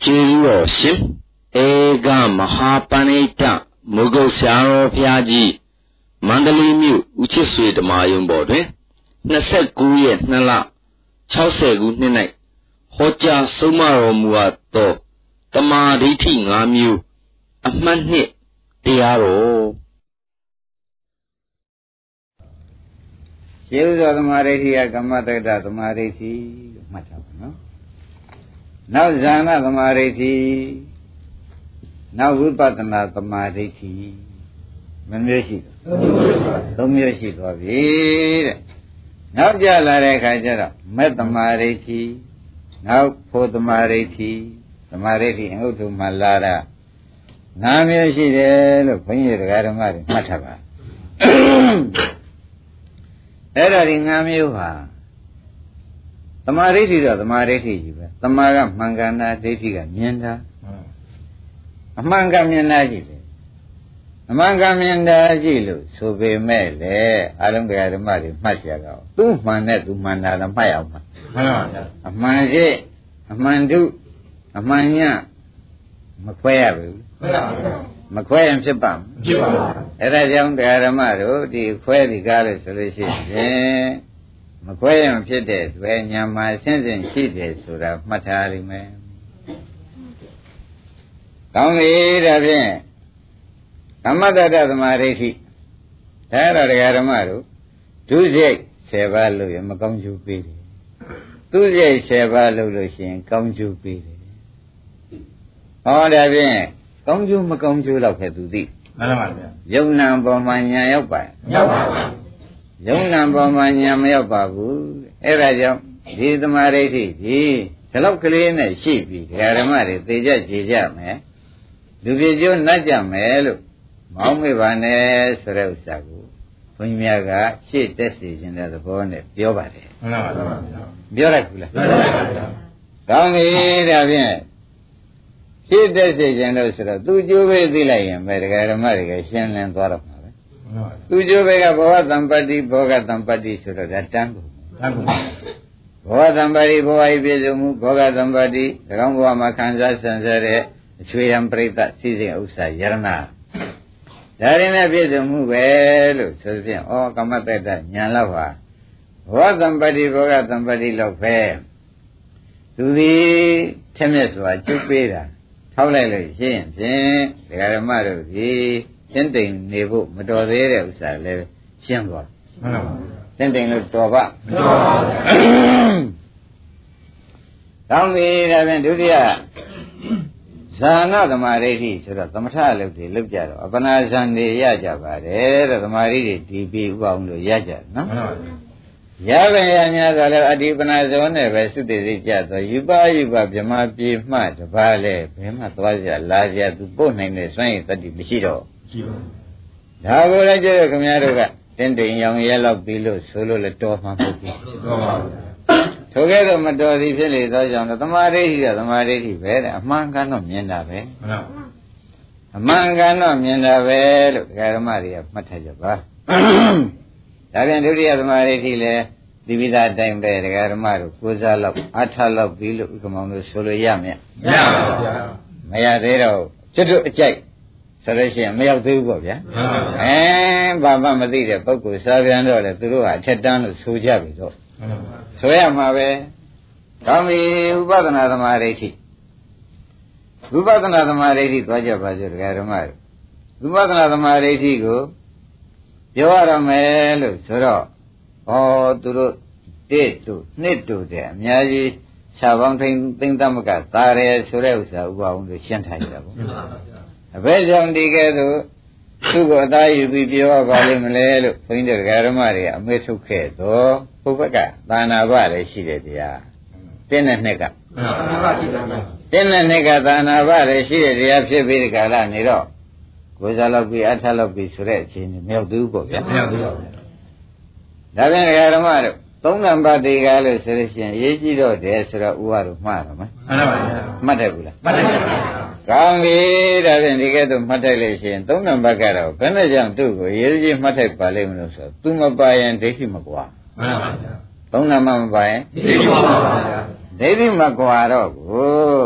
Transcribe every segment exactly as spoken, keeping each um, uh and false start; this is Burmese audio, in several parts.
ကျေးဇူးတော်ရှင်ဧကမဟာပဏိတမုဂုတ်ဆရာတော်ဘုရားကြီးမန္တလေးမြို့ဦးချစ်ဆွေဓမ္မာယုံပေါ်တွင်ยี่สิบเก้าရက်နှစ်လหกสิบခုနှစ်၌ဟောကြားဆုံးမတော်မူအပ်သောတမာဒိဋ္ဌိ၅မျိုးအမှတ်နှစ်တရားတော်ကျေးဇူးတော်သမာဓိဋ္ဌိကကမ္မတက္ကသမာဓိဋ္ဌိလို့မှတ်ထားပါနော်နောက်ဇာနာသမာဓိဋ္ဌိနောက်ဝိပဿနာသမာဓိဋ္ဌိမမျိုးရှိသုံးမျိုးရှိသွားပြီတဲ့နောက်ကြလာတဲ့အခါကျတော့မေတ္တမာဓိဋ္ဌိနောက်ဖို့သမာဓိဋ္ဌိသမာဓိဋ္ဌိအဟုတ်တုမှလာတာငါးမျိုးရှိတယ်လို့ဘုန်းကြီးတရားဓမ္မတွေမှတ်ထားပါအဲ့ဒါဒီငါးမျိုးဟာသမာဓိဋ္ဌိတော့သမာဓိဋ္ဌိကြီးပဲသမာကမှန်ကန်တာဒိဋ္ဌိကမြင်တာအမှန်ကမြင်တာကြီးပဲအမှန်ကမြင်တာကြီးလို့ဆိုပေမဲ့လေအလုံးတရားဓမ္မတွေမှတ်ရတော့သူ့မှန်နဲ့သူမှန်တာလည်းမှတ်အောင်ပါမှန်ပါဗျာအမှန်ရှိအမှန်တုအမှန်ညမခွဲရဘူးမှန်ပါဗျာမခွဲရင်ဖြစ်ပါမဖြစ်ပါဘူးအဲ့ဒါကြောင့်တရားဓမ္မတို့ဒီခွဲဒီကားလို့ဆိုလို့ရှိရင်မခွဲရင်ဖြစ်တဲ့တွေ့ညာမှာဆင်းဆင်းရှိတယ်ဆိုတာမှတ်ထားလိမ့်မယ်ကောင်းပြီဒါဖြင့်ကမ္မတတ္တသမာဓိဋ္ဌိဒါရတရားဓမ္မတို့ဒုစရိုက်ဆယ်ပါးလို့ရမကောင်းကျိုးပေးတယ်သူစရိုက်ဆယ်ပါးလို့လို့ရှိရင်ကောင်းကျိုးပေးတယ်ဟောဒါဖြင့်ကောင်းကျိုးမကောင်းကျိုးတော့ခဲ့သူသိမှန်ပါဗျာယုံနာပေါ်မှာညာရောက်ပါမရောက်ပါဘူးယုံနာပေါ်မှာညာမရောက်ပါဘူးအဲ့ဒါကြောင့်ဒီသမာဓိဋ္ဌိဒီဒီလောက်ကလေးနဲ့ရှိပြီဒကာဓမ္မတွေသိကြကြည်ကြမယ်လူပြေကျိုးနှက်ကြမယ်လို့မောင်းမေ့ပါနဲ့ဆိုတဲ့ဥစ္စာကိုဘုန်းကြီးများကရှေ့တက်စီခြင်းတဲ့သဘောနဲ့ပြောပါတယ်မှန်ပါပါပြောရကူလားမှန်ပါပါကောင်းပြီဒါဖြင့်ရှေ့တက်စီခြင်းလို့ဆိုတော့သူကျိုးပဲသိလိုက်ရင်ပဲဒကာဓမ္မတွေကရှင်းလင်းသွားတော့မှာပဲသူကျိုးပဲကဘောဂတံပတ္တိဘောဂတံပတ္တိဆိုတော့ဒါတန်းကုန်တန်းကုန်ဘောဂတံပတ္တိဘောဂဤပြည့်စုံမှုဘောဂတံပတ္တိသကောင်းဘဝမှာခံစားဆံဆဲတဲ့အချွေရံပရိသတ်စည်းစိမ်ဥစ္စာယရဏဒါရင်နဲ့ပြည့်စုံမှုပဲလို့ဆိုဖြင့်ဩကမ္မတ္တညာလောက်ဟာဘောဂတံပတ္တိဘောဂတံပတ္တိလောက်ပဲသူသည်ထက်မြက်စွာကျုပ်ပေးတာထောက်လိုက်လို့ရှင်းဖြင့်ဒကာဓမ္မတို့ဒီရှင်းတိမ်နေဖို့မတော်သေးတဲ့ဥစ္စာလည်းရှင်းသွားမှန်ပါပါရှင်းတိမ်လို့တော်ပါမတော်ပါဘူးကောင်းပြီဒါဖြင့်ဒုတိယဇာနာသမာဓိဋ္ဌိဆိုတော့သမထအလုပ်တွေလုပ်ကြတော့အပနာဇန်တွေရကြပါတယ်တဲ့သမာဓိတွေဒီပြီးဥပအောင်လို့ရကြနော်မှန်ပါပါရပဲရညာဆိုလည်းအဒီပနာဇောနဲ့ပဲသုတေသိကြတော့ယူပါယူပါဗြဟ္မာပြေမှတပါးလဲဘယ်မှသွားကြလာကြသူပို့နိုင်တဲ့စွမ်းရည်တတ္တိမရှိတော့ရှိပါဘူးဒါကိုလည်းကြည့်ရခင်ဗျားတို့ကတင်းတိမ်ရောင်ရဲလောက်ပြီးလို့ဆိုလို့လည်းတော်မှမဟုတ်ဘူးတော်ပါဘူးထိုကဲ့သို့မတော်သည်ဖြစ်လေသောကြောင့်သမာဓိဋ္ဌိကသမာဓိဋ္ဌိပဲတဲ့အမှန်ကန်တော့မြင်တာပဲမှန်ပါဘူးအမှန်ကန်တော့မြင်တာပဲလို့ဒကာဓမ္မတွေကမှတ်ထားကြပါဒါပြန်ဒုတိယသမာဓိဋ္ဌိလည်းဒီပိသားအတိုင်းပဲဒကာဓမ္မတို့ကိုးစားလောက်အထလောက်ပြီးလို့ဥက္ကမောင်တို့ဆိုလို့ရမယ်မရပါဘူးဗျာမရသေးတော့ကျွတ်တို့အကြိုက်ဆိုလို့ရှိရင်မရောက်သေးဘူးပေါ့ဗျာအဲဘာမှမသိတဲ့ပုဂ္ဂိုလ်စားပြန်တော့လေသူတို့ကအထက်တန်းလို့ဆိုကြပြီတော့ဆိုရမှာပဲကောင်းပြီဥပဒနာသမာဓိဋ္ဌိဥပဒနာသမာဓိဋ္ဌိသွားကြပါစို့ဒကာဓမ္မတို့ဥပဒနာသမာဓိဋ္ဌိကိုပြောရမယ်လို့ဆိုတော့ဩသူတို့တစ်တို့နှစ်တို့တဲ့အများကြီးခြာပေါင်းသိမ့်သိမ့်သမကသာရဲဆိုတဲ့ဥစ္စာဥပအောင်လို့ရှင်းထားကြတာပေါ့အဘယ်ကြောင့်ဒီကဲသို့သူ့ကိုအသားယူပြီးပြောပါလိမ့်မလဲလို့ဘုန်းကြီးတို့ဓမ္မတွေအမေထုတ်ခဲ့တော့ဘုဘကသာနာဘလည်းရှိတယ်တရားတင်းနဲ့နှစ်ကသာနာဘရှိတယ်တင်းနဲ့နှစ်ကသာနာဘလည်းရှိတယ်တရားဖြစ်ပြီးဒီကလာနေတော့ကိုယ်စားလောက်ပြီးအထလောက်ပြီးဆိုတဲ့အခြေအနေမရောက်သေးဘူးပေါ့ဗျာမရောက်သေးပါဘူးဒါပြန်ဓမ္မတို့သုံးနံပါတ်ဒီကားလို့ဆိုလို့ရှိရင်အရေးကြီးတော့တယ်ဆိုတော့ဥပါတို့မှားတော့မမှန်ပါဗျာမှတ်တယ်ဘူးလားမှတ်တယ်ဗျာကောင်းပြီဒါဖြင့်ဒီကဲတော့မှတ်ထိုက်လို့ရှိရင်သုံးနံပါတ်ကတော့ဘယ်နဲ့ကြောင့်သူ့ကိုရေးကြီးမှတ်ထိုက်ပါလိမ့်မလို့ဆိုတော့သူမပါရင်ဒိဋ္ဌိမကွာမှန်ပါဗျာသုံးနံပါတ်မပါရင်ဒိဋ္ဌိမကွာဗျာဒိဋ္ဌိမကွာတော့ကို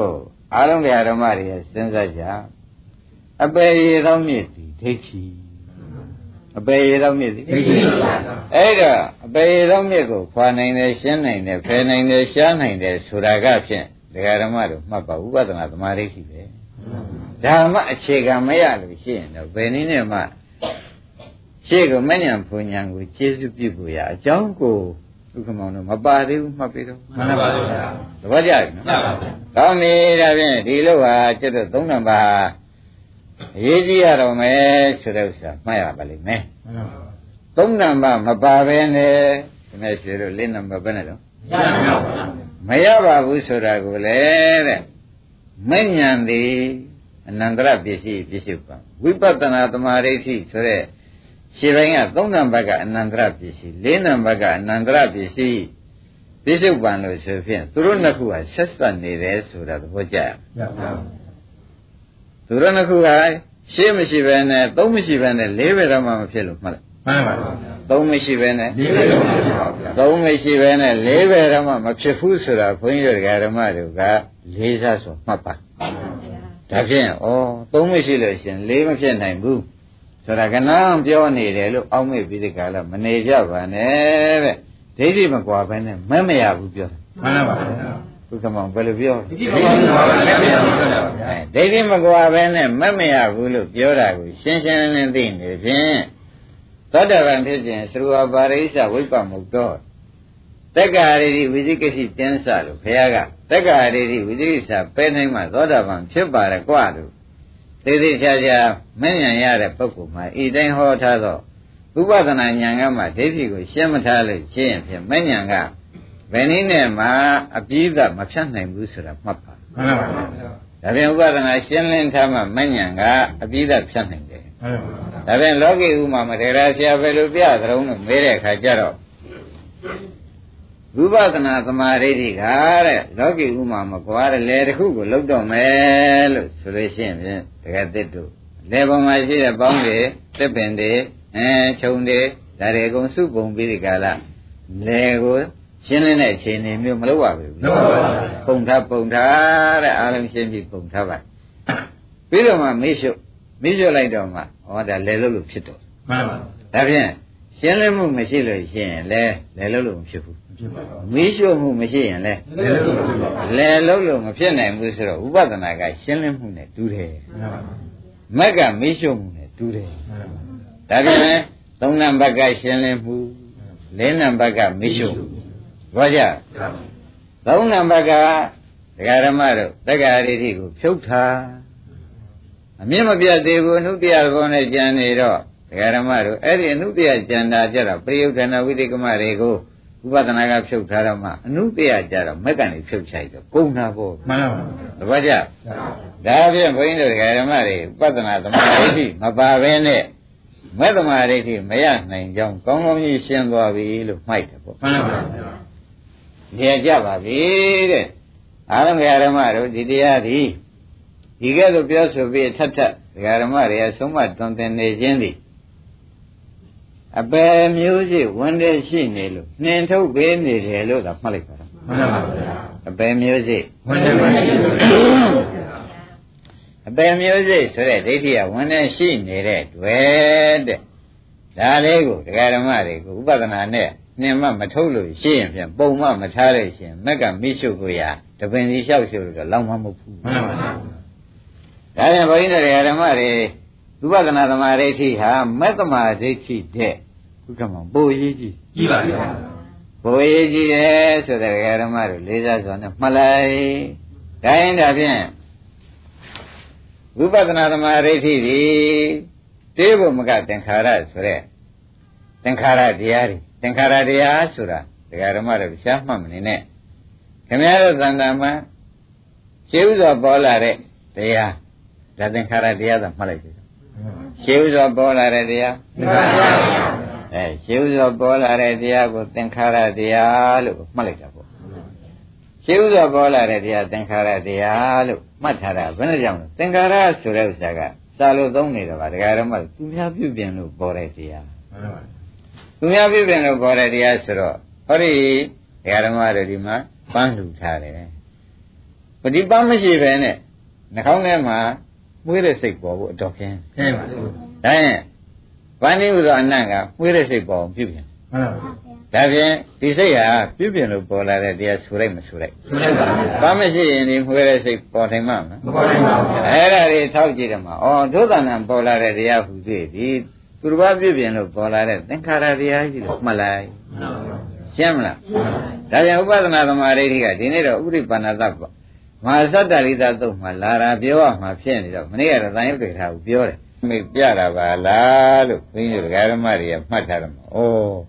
အားလုံးတရားဓမ္မတွေစဉ်းစားကြအပေရေတော်မြစ်ဒီဒိဋ္ဌိအပေရေတော်မြစ်ဒီဒိဋ္ဌိအဲ့တော့အပေရေတော်မြစ်ကိုခွာနိုင်တယ်ရှင်းနိုင်တယ်ဖယ်နိုင်တယ်ရှားနိုင်တယ်ဆိုတာကဖြင့်တရားဓမ္မတို့မှတ်ပါဥပဒနာသမာဓိရှိပဲဓမ္မအခြေခံမရလို့ရှိရင်တော့ဘယ်နည်းနဲ့မှရှေ့ကမဉ္ဇဉ်ဘုံဉာဏ်ကိုကျေစုပြုဖို့ရအကြောင်းကိုဥက္ကမောင်တို့မပါသေးဘူးမှတ်ပြီးတော့မှန်ပါဗျာသဘောကျပြီနော်မှန်ပါဗျာကောင်းပြီဒါဖြင့်ဒီလိုဟာကျွတ်တော့သုံးနံပါတ်အရေးကြီးရတော့မယ်ဆိုတဲ့ဥစ္စာမှတ်ရပါလိမ့်မယ်မှန်ပါဗျာသုံးနံပါတ်မပါဘဲနဲ့ဒီနေ့ရှိလို့လေးနံပါတ်ပဲနဲ့တော့မရပါဘူးဆိုတာကိုလေတဲ့မဉ္ဇဉ်သည်အနန္တရပစ္စည်းပစ္စုပန်ဝိပဿနာသမာဓိရှိဆိုတဲ့ခြေပိုင်းကသုံးနံပါတ်ကအနန္တရပစ္စည်းလေးနံပါတ်ကအနန္တရပစ္စည်းပစ္စုပန်လို့ဆိုဖြင့်သူတို့နှစ်ခုဟာဆက်စပ်နေတယ်ဆိုတာသဘောကျလားသူတို့နှစ်ခုကရှင်းမရှိဘဲနဲ့သုံးမရှိဘဲနဲ့လေးပဲတော့မှမဖြစ်လို့မှတ်လိုက်မှန်ပါပါသုံးမရှိဘဲနဲ့လေးပဲတော့မှဖြစ်ပါဗျာသုံးမရှိဘဲနဲ့လေးပဲတော့မှမဖြစ်ဘူးဆိုတာဘုန်းကြီးတို့ဓမ္မတွေကလေးစားဆိုမှတ်ပါဒါဖြင့်ဩသုံးမရှိလို့ရှင်လေးမဖြစ်နိုင်ဘူးဆိုတာကနန်းပြောနေတယ်လို့အောက်မေ့ပြီးဒီကလာမနေကြပါနဲ့တဲ့ဒိဋ္ဌိမကွာဘဲနဲ့မမရဘူးပြောတာမှန်ပါပါဘုက္ကမောင်ဘယ်လိုပြောဒိဋ္ဌိမကွာဘဲနဲ့မရဘူးပြောတာပါဒိဋ္ဌိမကွာဘဲနဲ့မမရဘူးလို့ပြောတာကိုရှင်းရှင်းလင်းလင်းသိနေဖြင့်သောတာပန်ဖြစ်ခြင်းသရူဝပါရိစ္ဆဝိပ္ပမုတ်တော်တက္ကရာတိဝိသိကိစ္စတင်းစလို့ဘုရားကတက္ကရာတိဝိသိကိစ္စပဲနိုင်မှသောတာပန်ဖြစ်ပါရကွာလို့သေသေးချာချာမဉ္ဇဉ်ရတဲ့ပုဂ္ဂိုလ်မှာဤတိုင်းဟောထားသောဥပဒနာဉာဏ်ကမှဒိဋ္ဌိကိုရှင်းမထားလို့ရှင်းရင်ဖြင့်မဉ္ဇဉ်ကဘယ်နည်းနဲ့မှအပြည့်အမဖြတ်နိုင်ဘူးဆိုတာမှတ်ပါမှန်ပါပါဒါပြန်ဥပဒနာရှင်းလင်းထားမှမဉ္ဇဉ်ကအပြည့်အဖြတ်နိုင်တယ်မှန်ပါဒါပြန်လောကီဥမာမထေရဆရာဘယ်လိုပြသရုံးလို့မေးတဲ့အခါကျတော့ဝိပဿနာသမာဓိတွေကတဲ့လောကီဥမာမကွာတဲ့လေတစ်ခုကိုလောက်တော့မယ်လို့ဆိုလို့ရှိရင်ဖြင့်တကယ်သစ်တို့လေပေါ်မှာရှိတဲ့ပေါင်းတွေတစ်ပင်တွေအဲခြုံတွေဒါတွေအကုန်စုပုံပြီးဒီကလာလေကိုရှင်းလင်းတဲ့အခြေအနေမျိုးမလုပ်ပါဘူးလုပ်ပါဘူးပုံထားပုံထားတဲ့အားလုံးရှင်းပြီးပုံထားပါပြီးတော့မှမေ့ရှုမေ့ရှုလိုက်တော့မှဟောဒါလေလို့လို့ဖြစ်တော့မှန်ပါဒါဖြင့်ရှင်းလင်းမှုမရှိလို့ရှိရင်လေလေလို့လို့မဖြစ်ဘူးမီးရှို့မှုမရှိရင်လေလဲလုံးလို့မဖြစ်နိုင်ဘူးဆိုတော့ဥပဒနာကရှင်းလင်းမှုနဲ့တူတယ်မက်ကမီးရှို့မှုနဲ့တူတယ်ဒါပြန်လေသုံးနံပါတ်ကရှင်းလင်းမှုလေးနံပါတ်ကမီးရှို့ဘောကြသုံးနံပါတ်ကဒကာဓမ္မတို့တက္ကရာတိကိုဖြုတ်ထားအမြင့်မပြတ်သေးဘူးအနုတ္တရဘုံနဲ့ကြံနေတော့ဒကာဓမ္မတို့အဲ့ဒီအနုတ္တရကြံတာကြတော့ပရိယုဒ္ဓနာဝိသိကမတွေကိုဥပဒနာကဖြုတ်ထားတော့မှအနုတ္တရကြတော့မက်ကနေဖြုတ်ချိုက်တော့ကုန်တာပေါ့မှန်ပါပါတပည့်ကြဒါဖြင့်ဘုန်းကြီးတို့ဓမ္မတွေဥပဒနာသမာဓိမပါဘဲနဲ့မဲ့သမာဓိမရနိုင်ကြောင်းကောင်းကောင်းကြီးရှင်းသွားပြီလို့မှိုက်တယ်ပေါ့မှန်ပါပါနေကြပါပြီတဲ့အားလုံးဓမ္မတို့ဒီတရားဒီဒီကဲ့သို့ပြောဆိုပြီးထပ်ထပ်ဓမ္မတွေအဆုံးမတွင်တင်နေခြင်းသည်အပယ်မျိုးရှိဝန်တည်းရှိနေလို့နှင်ထုတ်ပေးနေတယ်လို့သာမှတ်လိုက်ပါတော့မှန်ပါဗျာအပယ်မျိုးရှိဝန်တည်းရှိလို့အပယ်မျိုးရှိဆိုတဲ့ဒိဋ္ဌိကဝန်တည်းရှိနေတဲ့တွေ့တဲ့ဒါလေးကိုဒကာဓမ္မတွေကိုဥပဒနာနဲ့နှင်မမထုတ်လို့ရှိရင်ဖြင့်ပုံမမထားလို့ရှိရင်မက်ကမိရှုကိုရတပင်စီလျှောက်ရှုလို့တော့လောက်မှမဟုတ်ဘူးမှန်ပါဗျာဒါပြန်ဘုန်းကြီးတို့ဓမ္မတွေဥပဒနာသမာဓိဋ္ဌိဟာမက်သမာဓိဋ္ဌိတဲ့ဥက္ကမပိုရေးကြီးကြီးပါဗျာပိုရေးကြီးတယ်ဆိုတဲ့ဓမ္မတို့လေးစားစွာနဲ့မှတ်လိုက်ဒါရင်ဒါဖြင့်ဝိပဿနာသမာဓိဋ္ဌိဒီတေဘုမကသင်္ခါရဆိုတဲ့သင်္ခါရတရားတွေသင်္ခါရတရားဆိုတာဓမ္မတို့ရှားမှတ်မနေနဲ့ခင်ဗျားတို့သံဃာမှာရှင်းဥစွာပေါ်လာတဲ့တရားဒါသင်္ခါရတရားသာမှတ်လိုက်ပြီရှင်းဥစွာပေါ်လာတဲ့တရားသင်္ခါရတရားအဲရှင်းဥစွာပေါ်လာတဲ့တရားကိုသင်္ခါရတရားလို့မှတ်လိုက်တာပေါ့ရှင်းဥစွာပေါ်လာတဲ့တရားသင်္ခါရတရားလို့မှတ်ထားတာဘယ်နဲ့ကြောင့်လဲသင်္ခါရဆိုတဲ့ဥစ္စာကစာလို့သုံးနေတာပါဒကာရမသူများပြုပြင်လို့ပေါ်တဲ့တရားမှန်ပါသူများပြုပြင်လို့ပေါ်တဲ့တရားဆိုတော့ဟောဒီဒကာရမတို့ဒီမှာပန်းလှူထားတယ်ပฏิပန်းမရှိပဲနဲ့နှာခေါင်းထဲမှာမွေးတဲ့စိတ်ပေါ်ဖို့အတော်ခင်းခင်းပါဘူးဒါရင်ဗန္ဒီဥသောအနတ်ကမွေးတဲ့စိတ်ပေါ်ပြုပြင်မှန်ပါဘူးဒါဖြင့်ဒီစိတ်ဟာပြုပြင်လို့ပေါ်လာတဲ့တရားဆိုလိုက်မဆိုလိုက်ဆိုလိုက်ပါဘူးဘာမရှိရင်ဒီမွေးတဲ့စိတ်ပေါ်ထိုင်မှာမပေါ်နိုင်ပါဘူးအဲ့ဒါတွေထောက်ကြည့်တယ်မှာဩဒုသနာပေါ်လာတဲ့တရားဟူသေးဒီသူတစ်ပါးပြုပြင်လို့ပေါ်လာတဲ့သင်္ခါရတရားကြီးလို့မှတ်လိုက်မှန်ပါဘူးရှင်းမလားဒါကြောင့်ဥပဒနာသမာဓိဋ္ဌိကဒီနေ့တော့ဥပရိပန္နသပေါ့မဟာသတ္တလိသသုတ်မှာလာတာပြောရမှာဖြစ်နေတော့မနေ့ကတော့တန်ရုပ်တွေထားကိုပြောတယ်မိပြတာပါလားလို့ဘုန်းကြီးတို့ဓမ္မတွေကမှတ်ထားတယ်မှာဩ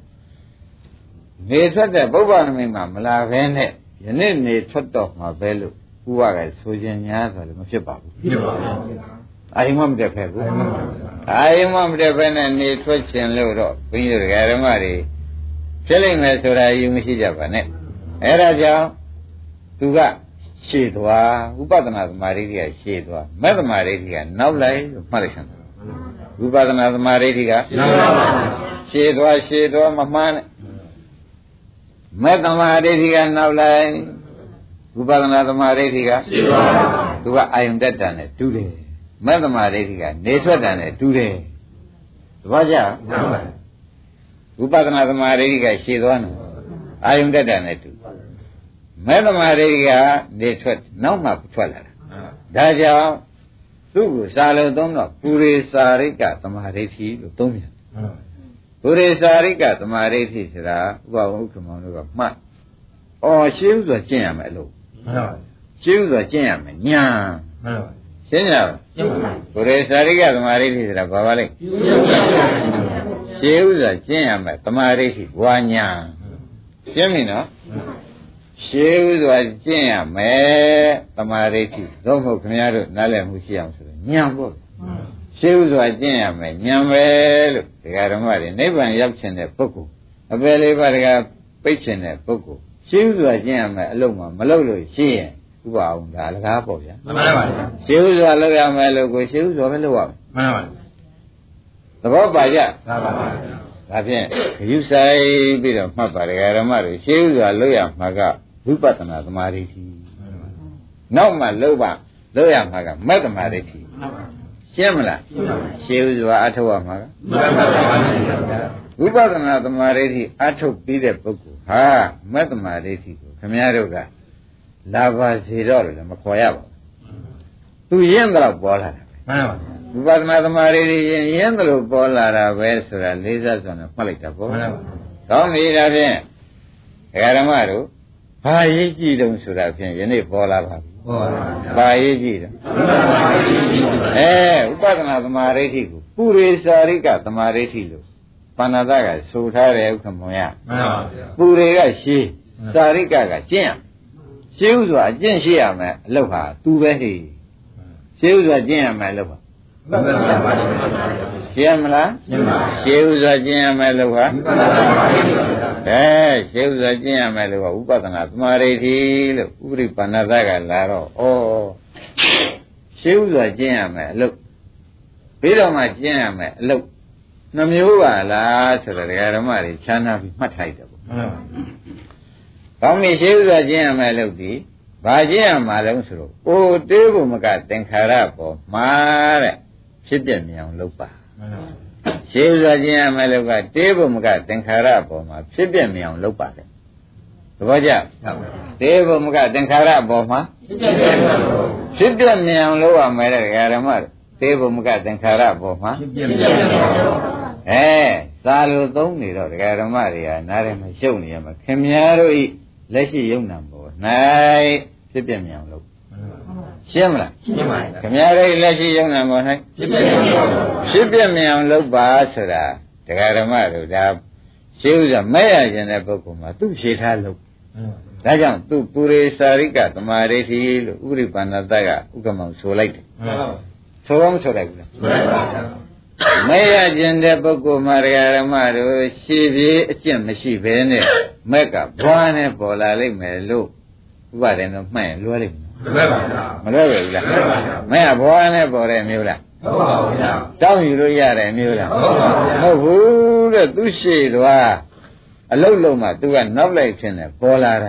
နေထွက်တဲ့ပုဗ္ဗနမိတ်မှာမလာဘဲနဲ့ယနေ့နေထွက်တော့မှာပဲလို့ဥပကဆိုခြင်းများဆိုလည်းမဖြစ်ပါဘူးဖြစ်ပါဘူးအာယမမတက်ဖက်ဘူးအာယမမတက်ဖက်နဲ့နေထွက်ခြင်းလို့တော့ဘုန်းကြီးတို့ဓမ္မတွေဖြစ်လိမ့်မယ်ဆိုတာယူမရှိကြပါနဲ့အဲဒါကြောင့်သူကရှေ့သွားဥပဒနာသမာဓိကရှေ့သွားမဲ့သမာဓိကနောက်လိုက်လို့မှတ်လိုက်စမ်းဥပဒနာသမာဓိကနောက်လိုက်ရှေ့သွားရှေ့သွားမမှန်းနဲ့မဲ့သမာဓိကနောက်လိုက်ဥပဒနာသမာဓိကရှေ့သွားသူကအာယုန်တက်တန်နဲ့တူးတယ်မဲ့သမာဓိကနေထွက်တန်နဲ့တူးတယ်သဘောကျဥပဒနာသမာဓိကရှေ့သွားနော်အာယုန်တက်တန်နဲ့တူမဲ့သမာဓိကနေထွက်နောက်မှထွက်လာတာဒါကြောင့်သူ့ကိုစာလုံးသုံးတော့ပုရိစာရိကသမာဓိလို့သုံးပြန်ပုရိစာရိကသမာဓိဆိုတာဥပဝဥက္ကမောင်တို့ကမှတ်အော်ရှင်းဥစွာကျင့်ရမယ်လို့မှန်ပါဘူးရှင်းဥစွာကျင့်ရမယ်ညာမှန်ပါဘူးရှင်းကြပါရှင်းပါပုရိစာရိကသမာဓိဆိုတာဘာပါလဲရှင်းဥစွာကျင့်ရမယ်သမာဓိဝါညာရှင်းပြီနော်ရှင်းဥစွာကျင့်ရမယ်သမာဓိသိသို့မဟုတ်ခင်ဗျားတို့နားလည်မှုရှိအောင်ဆိုတော့ညံဖို့ရှင်းဥစွာကျင့်ရမယ်ညံပဲလို့ဒကာဓမ္မတွေနိဗ္ဗာန်ရောက်ချင်တဲ့ပုဂ္ဂိုလ်အပယ်လေးပါးဒကာပိတ်ချင်တဲ့ပုဂ္ဂိုလ်ရှင်းဥစွာကျင့်ရမယ်အလုံးမှာမလုပ်လို့ရှိရင်ဥပအောင်ဒါအလကားပေါ့ဗျာမှန်ပါပါရှင်းဥစွာလုပ်ရမယ်လို့ကိုရှင်းဥစွာပဲလုပ်ရမယ်မှန်ပါပါသဘောပါကြမှန်ပါပါဒါဖြင့်ယူဆိုင်ပြီးတော့မှတ်ပါဒကာဓမ္မတွေရှင်းဥစွာလုပ်ရမှာကဝိပဿနာသမာဓိရှိနောက်မှလုပ်ပါလုပ်ရမှာကမဲ့သမာဓိရှိရှင်းမလားရှင်းဥစွာအထုတ်ရမှာကဝိပဿနာသမာဓိရှိအထုတ်ပြီးတဲ့ပုဂ္ဂိုလ်ဟာမဲ့သမာဓိရှိကိုခင်ဗျားတို့ကလာပါစေတော့လို့လည်းမခေါ်ရပါဘူးသူရင်းတော့ပေါ်လာတာမှန်ပါဝိပဿနာသမာဓိရှိရင်ရင်းတယ်ပေါ်လာတာပဲဆိုတာလေးစားစွာနဲ့မှတ်လိုက်တာပေါ့မှန်ပါကောင်းပြီဒါဖြင့်ဓမ္မတို့ဘာရေးကြည့်တုံးဆိုတာဖြင့်ယနေ့ပေါ်လာပါပြီပေါ်ပါပါဘာရေးကြည့်တုံးအဲဥပဒနာသမာဓိဋ္ဌိကိုပုရိစာရိကသမာဓိဋ္ဌိလို့ပဏ္ဏတကဆိုထားတယ်ဥက္ကမောရမှန်ပါဗျာပုရိကရှင်းစာရိကကကျင့်ရရှင်းဥစွာအကျင့်ရှိရမယ်အလုပ်ဟာသူပဲဟိရှင်းဥစွာကျင့်ရမယ်အလုပ်ဟာမှန်ပါပါရှင်းမလားရှင်းပါရှင်းဥစွာကျင့်ရမယ်လို့ဟာမှန်ပါပါအဲရှင်းဥစွာကျင့်ရမယ်လို့ဟာဥပဒနာသမာဓိဋ္ဌိလို့ဥပရိပန္နသကလာတော့ဩရှင်းဥစွာကျင့်ရမယ်အလုပ်ပြီးတော့မှကျင့်ရမယ်အလုပ်နှမျိုးပါလားဆိုတော့ဒကာဓမ္မတွေချမ်းသာပြီးမှတ်ထားတယ်ပေါ့မှန်ပါကောင်းပြီရှင်းဥစွာကျင့်ရမယ်လို့ဒီဘာကျင့်ရမှာလဲဆိုတော့အိုတေးဘုမကသင်္ခါရပေါ်မှာတဲ့ဖြစ်ပြမြင်အောင်လုပ်ပါရှင်းစွာခြင်းရမယ်လို့ကတေးဖို့မကသင်္ခါရပေါ်မှာဖြစ်ပြမြင်အောင်လုပ်ပါတယ်သဘောကျတေးဖို့မကသင်္ခါရပေါ်မှာဖြစ်ပြမြင်အောင်လုပ်ရမယ်တဲ့ဓမ္မတို့တေးဖို့မကသင်္ခါရပေါ်မှာဖြစ်ပြမြင်အောင်အဲစာလိုသုံးနေတော့ဓမ္မတွေကနားထဲမှာရှုပ်နေရမှာခင်များတို့ဤလက်ရှိယုံနာပေါ်၌ဖြစ်ပြမြင်အောင်လုပ်ရှင်းမလားရှင်းပါပြီခင်ဗျားတို့လက်ရှိယုံနာပေါ်၌ဖြစ်ပြမြင်အောင်လုပ်ပါဆိုတာဒကာဓမ္မတို့ဒါရှင်းဥစွာမဲ့ရခြင်းတဲ့ပုဂ္ဂိုလ်မှာသူ့ဖြေထားလို့ဒါကြောင့်သူ့ပုရိစာရိကသမာဓိဋ္ဌိလို့ဥရိပန္နတကဥက္ကမောင်ဆိုလိုက်တယ်ဆိုတော့မဆိုလိုက်ဘူးလားဆိုလိုက်ပါဗျာမဲ့ရခြင်းတဲ့ပုဂ္ဂိုလ်မှာဒကာဓမ္မတို့ရှေးပြေးအကျင့်မရှိဘဲနဲ့မက်ကဘွားနဲ့ပေါ်လာလိမ့်မယ်လို့ဥပဒေတော့မှန်လွယ်လိမ့်မယ်မလွယ်ပါဘူးမလွယ်ပါဘူးလားမင်းကဘွားနဲ့ပေါ်တဲ့မျိုးလားဟုတ်ပါဘူးဗျာတောင်းယူလို့ရတဲ့မျိုးလားဟုတ်ပါဘူးဗျာဟုတ်ဘူးတဲ့သူရှိသွားအလုတ်လုံးမှသူကနောက်လိုက်ဖြစ်နေပေါ်လာတာ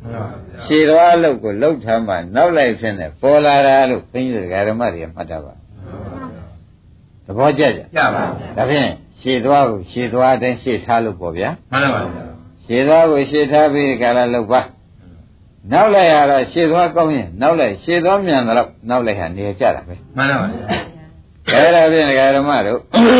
ရှည်သွားလို့ကိုလှုပ်ထမ်းမှနောက်လိုက်ဖြစ်နေပေါ်လာတာလို့သိတဲ့ဓမ္မတွေကမှတ်တာပါသဘောကျကြကျပါဒါဖြင့်ရှည်သွားကိုရှည်သွားတဲ့ရှည်ထားလို့ပေါ့ဗျာမှန်ပါပါရှည်သွားကိုရှည်ထားပြီးကြလားလှုပ်ပါနောက်လိုက်ရတော့ရှည်သွားကောင်းရင်နောက်လိုက်ရှည်သွားမြန်တော့နောက်လိုက်ဟာနေကြတာပဲမှန်ပါပါအဲ့ဒါဖြင့်ဓမ္မတို့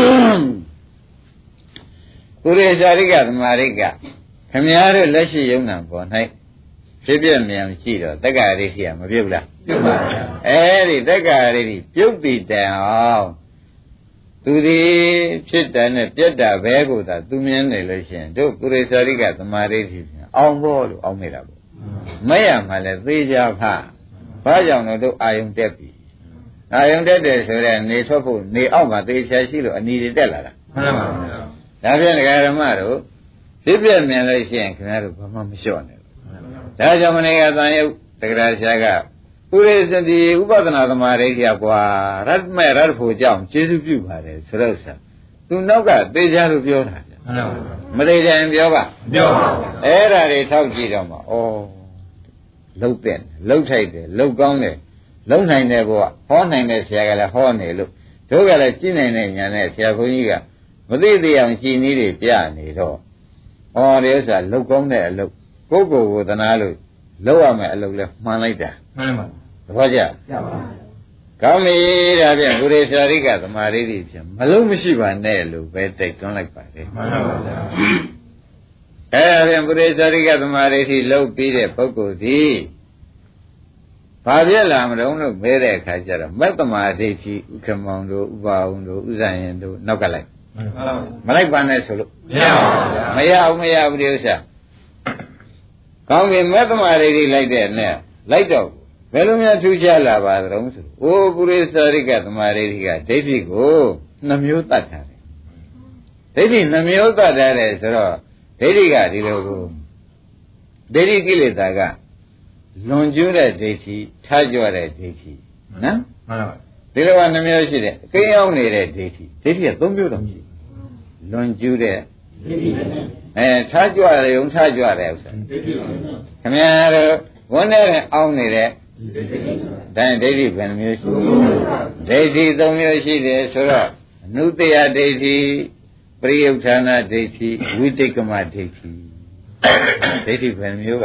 ပုရိသရိကသမာရိကခမည်းတော်လက်ရှိယုံနာပေါ်၌ဖြစ်ပြမြန်ရှိတော့တက္ကရာရိရှိကမပြုတ်လားပြုတ်ပါဗျာအဲ့ဒီတက္ကရာရိပြုတ်ပြီးတန်အောင်သူဒီဖြစ်တယ်နဲ့ပြတ်တာဘဲကိုသာသူမြင်နေလို့ရှိရင်တို့ပုရိသရိကသမာရိရှိပြန်အောင်ဖို့လို့အောင်မိတာပေါ့မရမှလည်းသေချာဖဘာကြောင့်လဲတို့အာယုံတက်ပြီအာယုံတက်တယ်ဆိုတော့နေထွက်ဖို့နေအောက်မှာသေချာရှိလို့အနီတွေတက်လာတာမှန်ပါဗျာဒါဖြင့်ဓမ္မတို့ဖြစ်ပြမြင်လို့ရှိရင်ခင်ဗျားတို့ဘာမှမလျှော့နဲ့ဒါကြောင့်မနေ့ကသံယုတ်တက္ကရာဆရာကပုရိသတိဥပဒနာသမာဓိကျကွာရတ်မဲ့ရတ်ဖို့ကြောင့်ကျေစုပြုပါတယ်ဆိုတော့ဆရာသူနောက်ကသေချာလို့ပြောတာဗျမသေးကြရင်ပြောပါပြောပါဘူးအဲ့ဒါတွေထောက်ကြည့်တော့မှဩလှုပ်တဲ့လှုပ်ထိုက်တယ်လှုပ်ကောင်းတယ်လှုပ်နိုင်တယ်ဘောဟောနိုင်တယ်ဆရာကလည်းဟောနေလို့တို့ကလည်းကြည့်နိုင်တဲ့ညာနဲ့ဆရာဘုန်းကြီးကမသိသေးအောင်ကြည်နည်းတွေပြနေတော့ဩဒီဥစ္စာလှုပ်ကောင်းတဲ့အလုပ်ကိုယ့်ကိုယ်ကိုသနာလို့လှုပ်ရမယ်အလုပ်လဲမှန်လိုက်တာမှန်ပါသဘောကျကျပါကောင်းပြီဒါဖြင့်ဘုရေရှာရိကသမာဓိတွေဖြင့်မလုံးမရှိပါနဲ့လို့ပဲတိုက်တွန်းလိုက်ပါတယ်မှန်ပါဗျာအဲဒါဖြင့်ဘုရေရှာရိကသမာဓိထိလှုပ်ပြီးတဲ့ပုဂ္ဂိုလ်သည်ဘာပြက်လာမတုံးလို့မဲတဲ့အခါကျတော့မက်သမာဓိထိဥက္ကမောင်တို့ဥပါဝုံတို့ဥဇာယင်တို့နောက်ကလိုက်မလိုက်ပါနဲ့ဆိုလို့မရပါဘူးမရဘူးမရဘူးဒီဥစ္စာကောင်းပြီမက်သမာဓိထိလိုက်တဲ့နဲ့လိုက်တော့ဘယ်လိုများထူးခြားလာပါသလဲဆိုအိုးပုရိသရိကသမာဓိကဒိဋ္ဌိကိုနှမျိုးတတ်ထားတယ်ဒိဋ္ဌိနှမျိုးတတ်ထားတယ်ဆိုတော့ဒိဋ္ဌိကဒီလိုကိုဒိဋ္ဌိကိလေသာကလွန်ကျူးတဲ့ဒိဋ္ဌိထားကြွတဲ့ဒိဋ္ဌိနော်မှန်ပါဒီလိုကနှမျိုးရှိတယ်အကိန်းအောင်နေတဲ့ဒိဋ္ဌိဒိဋ္ဌိကသုံးမျိုးတော့ရှိလွန်ကျူးတဲ့ဒိဋ္ဌိအဲထားကြွတယ်ုံထားကြွတယ်ဥစ္စာဒိဋ္ဌိပါဗျာခင်ဗျားတို့ဝန်းနဲ့အောင်နေတဲ့ဒါဒိဋ္ဌိဘယ်နှမျိုးရှိဒိဋ္ဌိသုံးမျိုးရှိတယ်ဆိုတော့အနုတ္တယဒိဋ္ဌိပရိယုဌာဏဒိဋ္ဌိဝိတိတ်ကမဒိဋ္ဌိဒိဋ္ဌိဘယ်နှမျိုးပါ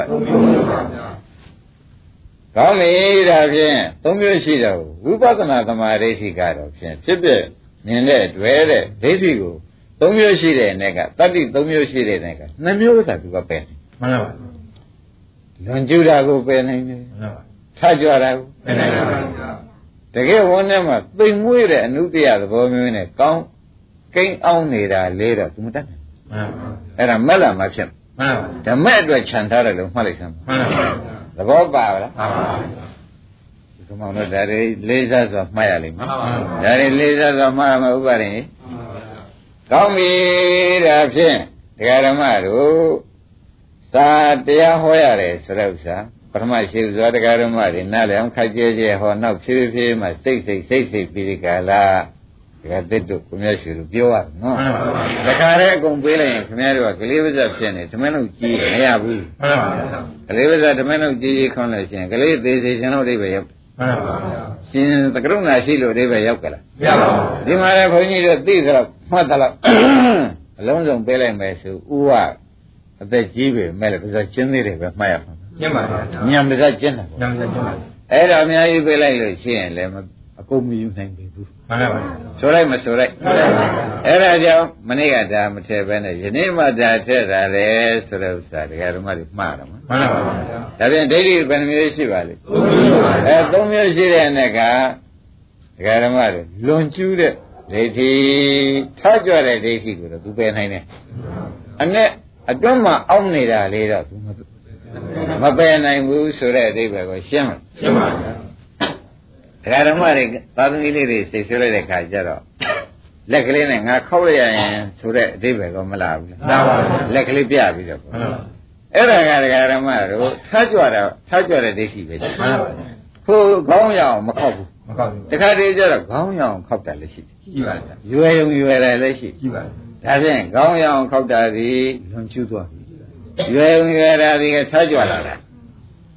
ကောင်းပြီဒါဖြင့်သုံးမျိုးရှိတော့ဝိပဿနာသမာဓိဋ္ဌိကတော့ဖြင့်ဖြစ်ဖြစ်မြင်တဲ့တွေ့တဲ့ဒိဋ္ဌိကိုသုံးမျိုးရှိတဲ့နဲ့ကတတ္တိသုံးမျိုးရှိတဲ့နဲ့ကနှစ်မျိုးသာသူကပယ်တယ်မှန်ပါပါလွန်ကျူးတာကိုပယ်နိုင်တယ်မှန်ပါပါထားကြွတာကိုပယ်နိုင်ပါပါတကယ်ဝန်းထဲမှာသိမ်မွေးတဲ့အနုတ္တယသဘောမျိုးနဲ့ကောင်းကိန်းအောင်နေတာလေးတော့သူမတတ်နိုင်မှန်ပါပါအဲ့ဒါမက်လာမှဖြစ်မှန်ပါပါဓမ္မအတွက်ခြံထားတယ်လို့မှတ်လိုက်စမ်းမှန်ပါပါသဘောပါလားမှန်ပါပါဒီကောင်တော့ဒါတွေလေးစားစွာမှတ်ရလိမ့်မယ်မှန်ပါပါဒါတွေလေးစားစွာမှတ်ရမယ်ဥပဒေကောင်းပြီဒါဖြင့်ဒကာဓမ္မတို့သာတရားဟောရတယ်ဆိုတဲ့ဥစ္စာပထမရှိစွာဒကာဓမ္မတွေနားလည်အောင်ခက်ကြဲကြဲဟောနောက်ဖြည်းဖြည်းမှစိတ်စိတ်စိတ်စိတ်ပြီးဒီကလာဒကာသစ်တို့ကိုမြတ်ရှိတို့ပြောရနော်ဒကာရဲ့အကုန်ပေးလိုက်ရင်ခင်ဗျားတို့ကကလေးပါးစပ်ဖြစ်နေဓမ္မနှုတ်ကြီးမရဘူးမှန်ပါဗျာကလေးပါးစပ်ဓမ္မနှုတ်ကြီးကြီးခွန်းလို့ရှိရင်ကလေးသေးသေးရှင်တို့အိဗယ်ရောက်မှန်ပါဗျာရှင်သကရုဏာရှိလို့အိဗယ်ရောက်ကြလားမရပါဘူးဒီမှာလည်းခွန်ကြီးတို့သိကြတော့မှတ်တယ်လို့အလုံးစုံပေးလိုက်မယ်ဆိုဥဝအသက်ကြီးပြီမဲ့လည်းပါးစပ်ကျင်းသေးတယ်ပဲမှတ်ရမှာညံ့ပါဗျာညံပါးစပ်ကျင်းတာညံပါးစပ်ကျင်းပါအဲ့ဒါအများကြီးပေးလိုက်လို့ရှိရင်လည်းအကုန်မယူနိုင်ဘူးမှန်ပါပါဆိုလိုက်မဆိုလိုက်အဲ့ဒါကြောင့်မနေ့ကဒါမထည့်ပဲနဲ့ယနေ့မှဒါထည့်တာလေဆိုတဲ့ဥစ္စာဒကာဓမ္မတွေမှားတော့မှာမှန်ပါပါဒါပြန်ဒိဋ္ဌိဘယ်နှမျိုးရှိပါလဲအဲသုံးမျိုးရှိတဲ့နဲ့ကဒကာဓမ္မတွေလွန်ကျူးတဲ့ဒိဋ္ဌိထားကြွတဲ့ဒိဋ္ဌိကိုတော့သူပယ်နိုင်တယ်အနဲ့အတွန်းမှာအောင်းနေတာလေးတော့သူမပယ်နိုင်ဘူးဆိုတဲ့အဓိပ္ပာယ်ကိုရှင်းမယ်ရှင်းပါဗျာဒကာဓမ္မတွေသာသမီလေးတွေစိတ်ဆွဲလိုက်တဲ့ခါကျတော့လက်ကလေးနဲ့ငါခောက်လိုက်ရရင်ဆိုတဲ့အဓိပ္ပာယ်ကမလာဘူးလားမှန်ပါဗျာလက်ကလေးပြပြီးတော့အဲ့ဒါကဒကာဓမ္မတို့ထားကြွတာထားကြွတဲ့ဒိဋ္ဌိပဲမှန်ပါဗျာဟိုခေါင်းရအောင်မခောက်ဘူးမခောက်ဘူးတခါတည်းကျတော့ခေါင်းရအောင်ခောက်တာလည်းရှိတယ်ရှိပါဗျာရွယ်ုံရွယ်တယ်လည်းရှိရှိပါဒါဖြင့်ခေါင်းရအောင်ခောက်တာဒီလွန်ကျူးသွားပြီရွယ်ုံရွယ်တာဒီကထားကြွလာတာ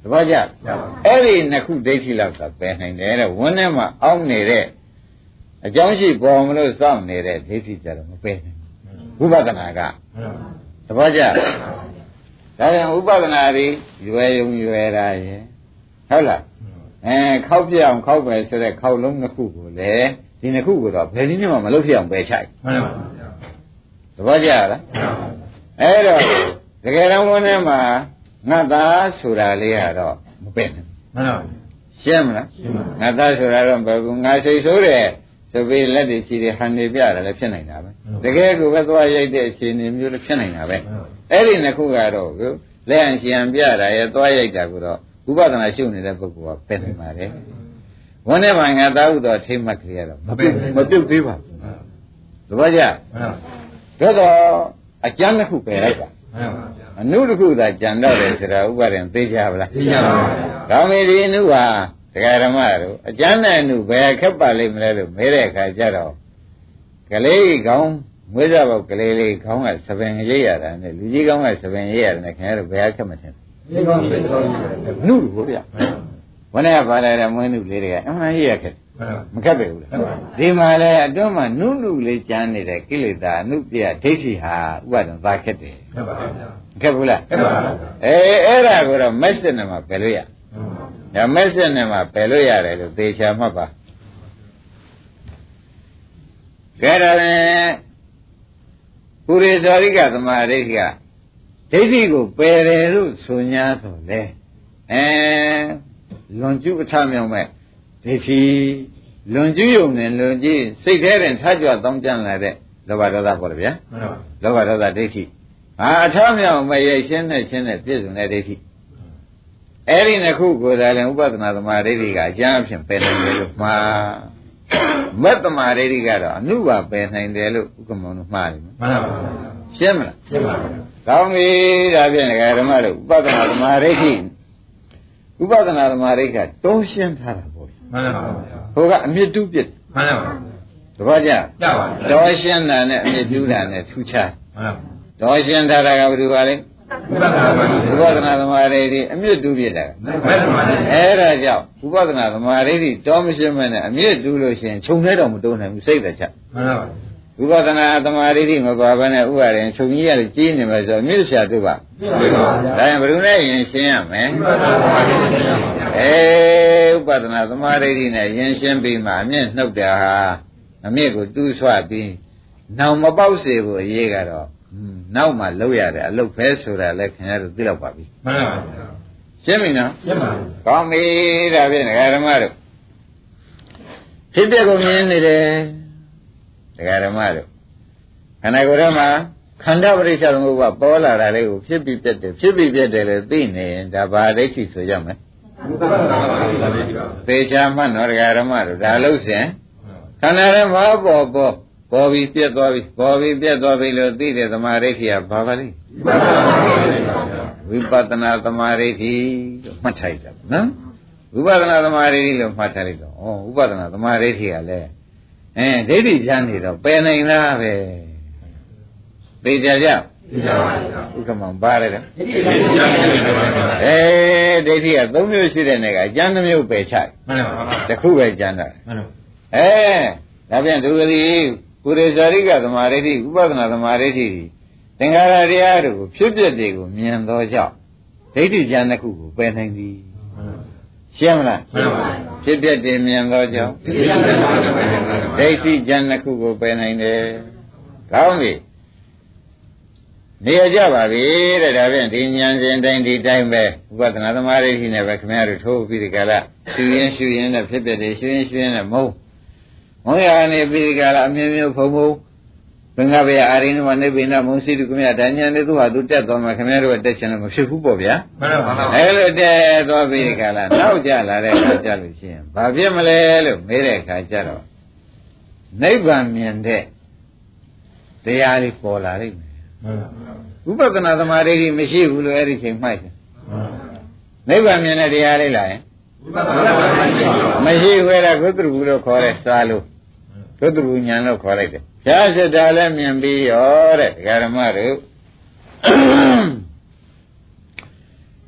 တပည့်ကြအဲ့ဒီနှစ်ခုဒိဋ္ဌိလောက်ကပယ်နိုင်တယ်တဲ့ဝန်းထဲမှာအောင်းနေတဲ့အကြောင်းရှိပေါ်မလို့စောင့်နေတဲ့ဒိဋ္ဌိကြတော့မပယ်နိုင်ဘူးဝိပဿနာကတပည့်ကြဒါကြောင့်ဥပဒနာတွေရွယ်ယုံရွယ်တာရဲ့ဟုတ်လားအဲခောက်ပြအောင်ခောက်ပဲဆိုတဲ့ခောက်လုံးနှစ်ခုကိုလေဒီနှစ်ခုကိုတော့ဘယ်နည်းမှမလုပ်ဖြစ်အောင်ပယ်ချိုက်မှန်ပါဗျာသဘောကျလားအဲ့တော့တကယ်တော့ဘုန်းထဲမှာငါသားဆိုတာလေးကတော့မပယ်နဲ့မှန်ပါရှင်းမလားငါသားဆိုတာတော့ဘယ်ကူငါစိတ်ဆိုးတယ်ဆိုပြီးလက်တွေချီတယ်ဟန်နေပြတယ်လည်းဖြစ်နိုင်တာပဲတကယ်ကိုပဲသွားရိုက်တဲ့အခြေအနေမျိုးလည်းဖြစ်နိုင်တာပဲအဲ့ဒီနှစ်ခုကတော့လက်အရှင်ပြတာရဲ့သွားရိုက်တာကိုတော့ဥပဒနာရှုနေတဲ့ပုဂ္ဂိုလ်ကပယ်နိုင်ပါတယ်ဝန်းထဲမှာငါသားဥတော်ထိမ့်မှတ်ကလေးကတော့မပြုတ်မပြုတ်သေးပါဘူးသဘောကျဒါတော့အကျမ်းတစ်ခုပယ်လိုက်တာအနုတစ်ခုသာကြံတော့တယ်ဆိုတာဥပါဒံသိကြပါလားသိကြပါဘူးကောင်းပြီဒီအနုဟာဒကာဓမ္မတို့အကျမ်းနဲ့အနုဘယ်ခက်ပါလိမ့်မလဲလို့မဲတဲ့အခါကျတော့ကလေးကောင်းမွေးစားပေါ့ကလေးလေးခေါင်းကသပင်ရိပ်ရတာနဲ့လူကြီးကောင်းကသပင်ရိပ်ရတယ်ခင်ဗျားတို့ဘယ်အခက်မထင်ဘူးကောင်းပြီနုလို့ဗျဘယ်နဲ့ပါလဲတဲ့မွေးနုလေးတွေကအမှန်ရိပ်ရခဲ့မခက်ပဲဘူးလားဒီမှာလဲအတွန်းမှာနုနုလေးကျမ်းနေတဲ့ကိလေသာအနုပြဒိဋ္ဌိဟာဥပါဒံသာခက်တယ်ခက်ပါဗျာခက်ဘူးလားခက်ပါဗျာအေးအဲ့ဒါကိုတော့မက်စစ်နဲ့မှပယ်လို့ရဒါမက်စစ်နဲ့မှပယ်လို့ရတယ်လို့သေချာမှတ်ပါကြရတဲ့ပုရိသောရိကသမာဓိကဒိဋ္ဌိကိုပယ်တယ်လို့ဆိုညာဆိုလေအဲလွန်ကျူးအထမြောင်မဲ့ဒိဋ္ဌိလွန်ကျူးယုံနဲ့လွန်ကျူးစိတ်ထဲတွင်ထကြွတောင်းကြလာတဲ့လောဘဒေါသပေါ့လေဗျာလောဘဒေါသဒိဋ္ဌိဟာအထမြောင်မဲ့ရိတ်ရှင်းနဲ့ရှင်းနဲ့ပြည့်စုံတဲ့ဒိဋ္ဌိအဲ့ဒီနှစ်ခုကိုယ်တိုင်လည်းဥပဒနာသမာဓိကအကျမ်းအဖြစ်ပယ်နိုင်တယ်လို့မှားမတ္တမာဓိကတော့အနုပါပယ်နိုင်တယ်လို့ဥက္ကမောတို့မှားတယ်မှန်ပါပါရှင်းမလားရှင်းပါပါကောင်းပြီဒါဖြင့်ဓမ္မတို့ဥပဒနာသမာဓိဥပဒနာသမာဓိကတောင်းရှင်းထားတာပေါ့မှန်ပါပါဟိုကအမြင့်တူးပြစ်မှန်ပါပါတပည့်ကြကြပါတောင်းရှင်းတာနဲ့အမြင့်တူးတာနဲ့ထူးခြားမှန်ပါတောင်းရှင်းထားတာကဘယ်လိုပါလဲဥပဒနာသမာဓိအမြင့်တူးပြစ်တာအဲ့ဒါကြောင့်ဥပဒနာသမာဓိတောင်းမရှင်းမဲ့နဲ့အမြင့်တူးလို့ရှိရင်ခြုံထဲတော့မတုံးနိုင်ဘူးစိတ်သက်ချက်မှန်ပါပါဥပဒနာသမာဓိမပါဘဲနဲ့ဥပါရင်ခြုံကြီးရတယ်ကြီးနေမယ်ဆိုတော့မြင့်ဆရာတို့ပါမှန်ပါပါဒါရင်ဘယ်လိုလဲရင်ရှင်းရမယ်ဥပဒနာသမာဓိရှင်းရပါဗျာအေးဥပဒနာသမာဓိနဲ့ရင်ရှင်းပြီးမှအမြင့်နှုတ်တာဟာအမြင့်ကိုတူးဆွပြီးနောင်မပေါက်စေဖို့အရေးကတော့နောက်မှလောက်ရတယ်အလုတ်ပဲဆိုတာလည်းခင်ဗျားတို့သိတော့ပါပြီမှန်ပါပါရှင်းပြီနော်ရှင်းပါပြီကောင်းပြီဒါဖြင့်ဓမ္မတို့ဖြစ်ပြကုန်မြင်နေတယ်ဓမ္မတို့ခန္ဓာကိုယ်ထဲမှာခန္ဓာပရိစ္ဆေသမုပ္ပါပေါ်လာတာလေးကိုဖြစ်ပြီးပြတ်တယ်ဖြစ်ပြီးပြတ်တယ်လို့သိနေရင်ဒါဘာဒိဋ္ဌိဆိုကြမယ်သေချာမှတ်တော့ဓမ္မတို့ဒါလို့စဉ်ခန္ဓာထဲမှာပေါ်ပေါ်ပေါ်ပြီးပြတ်သွားပြီပေါ်ပြီးပြတ်သွားပြီလို့သိတဲ့သမာဓိဋ္ဌိကဘာပါလဲဝိပဿနာသမာဓိဋ္ဌိလို့မှတ်ထားလိုက်တာနော်ဝိပဿနာသမာဓိဋ္ဌိလို့မှတ်ထားလိုက်တော့ဩဝိပဿနာသမာဓိဋ္ဌိကလည်းအဲဒိဋ္ဌိချမ်းနေတော့ပယ်နိုင်လားပဲသိကြကြသိကြပါဘူးဥက္ကမပါတယ်ဒိဋ္ဌိအဲဒိဋ္ဌိကသုံးမျိုးရှိတဲ့နယ်ကအကျမ်းတစ်မျိုးပယ်ချမှန်ပါပါတစ်ခုပဲကျမ်းတာမှန်ပါအဲဒါပြန်ဒုက္ခတိပုရိသရိကသမာဓိဋ္ဌိဥပဒနာသမာဓိဋ္ဌိသင်္ခါရတရားတို့ကိုဖြစ်ပြတွေကိုမြင်သောကြောင့်ဒိဋ္ဌိဉာဏ်တစ်ခုကိုပယ်နိုင်သည်ရှင်းမလားရှင်းပါပြီဖြစ်ပြတွေမြင်သောကြောင့်ဒိဋ္ဌိဉာဏ်တစ်ခုကိုပယ်နိုင်တယ်ကောင်းပြီနေရကြပါပြီတဲ့ဒါဖြင့်ဒီဉာဏ်စဉ်တိုင်းဒီတိုင်းပဲဥပဒနာသမာဓိဋ္ဌိနဲ့ပဲခင်ဗျားတို့ထိုးပြီးဒီကလာရှုရင်ရှုရင်နဲ့ဖြစ်ပြတွေရှုရင်ရှုရင်နဲ့မဟုတ်မုံရကနေပြီးဒီကလာအမျိုးမျိုးဖုံဖုံဘင်္ဂဗေအာရိနမနိဗ္ဗိနမုံစီတုကမြဒါညာနဲ့သူဟာသူတက်သွားမှခင်ဗျားတို့တက်ချင်လို့မဖြစ်ဘူးပေါ့ဗျာမှန်ပါပါအဲလိုတက်သွားပြီးဒီကလာနောက်ကျလာတဲ့အခါကျလို့ရှိရင်ဘာဖြစ်မလဲလို့မေးတဲ့အခါကျတော့နိဗ္ဗာန်မြင်တဲ့တရားလေးပေါ်လာလိမ့်မယ်မှန်ပါပါဝိပဿနာသမာဓိမရှိဘူးလို့အဲ့ဒီချိန်မှိုက်တယ်နိဗ္ဗာန်မြင်တဲ့တရားလေးလာရင်မရှိဘူးအဲ့ဒါကုသရဘူးလို့ခေါ်တဲ့စာလို့ကုသရဘူးဉာဏ်လို့ခေါ်လိုက်တယ်ဖြာစတာလည်းမြင်ပြီးရောတဲ့ဓမ္မတို့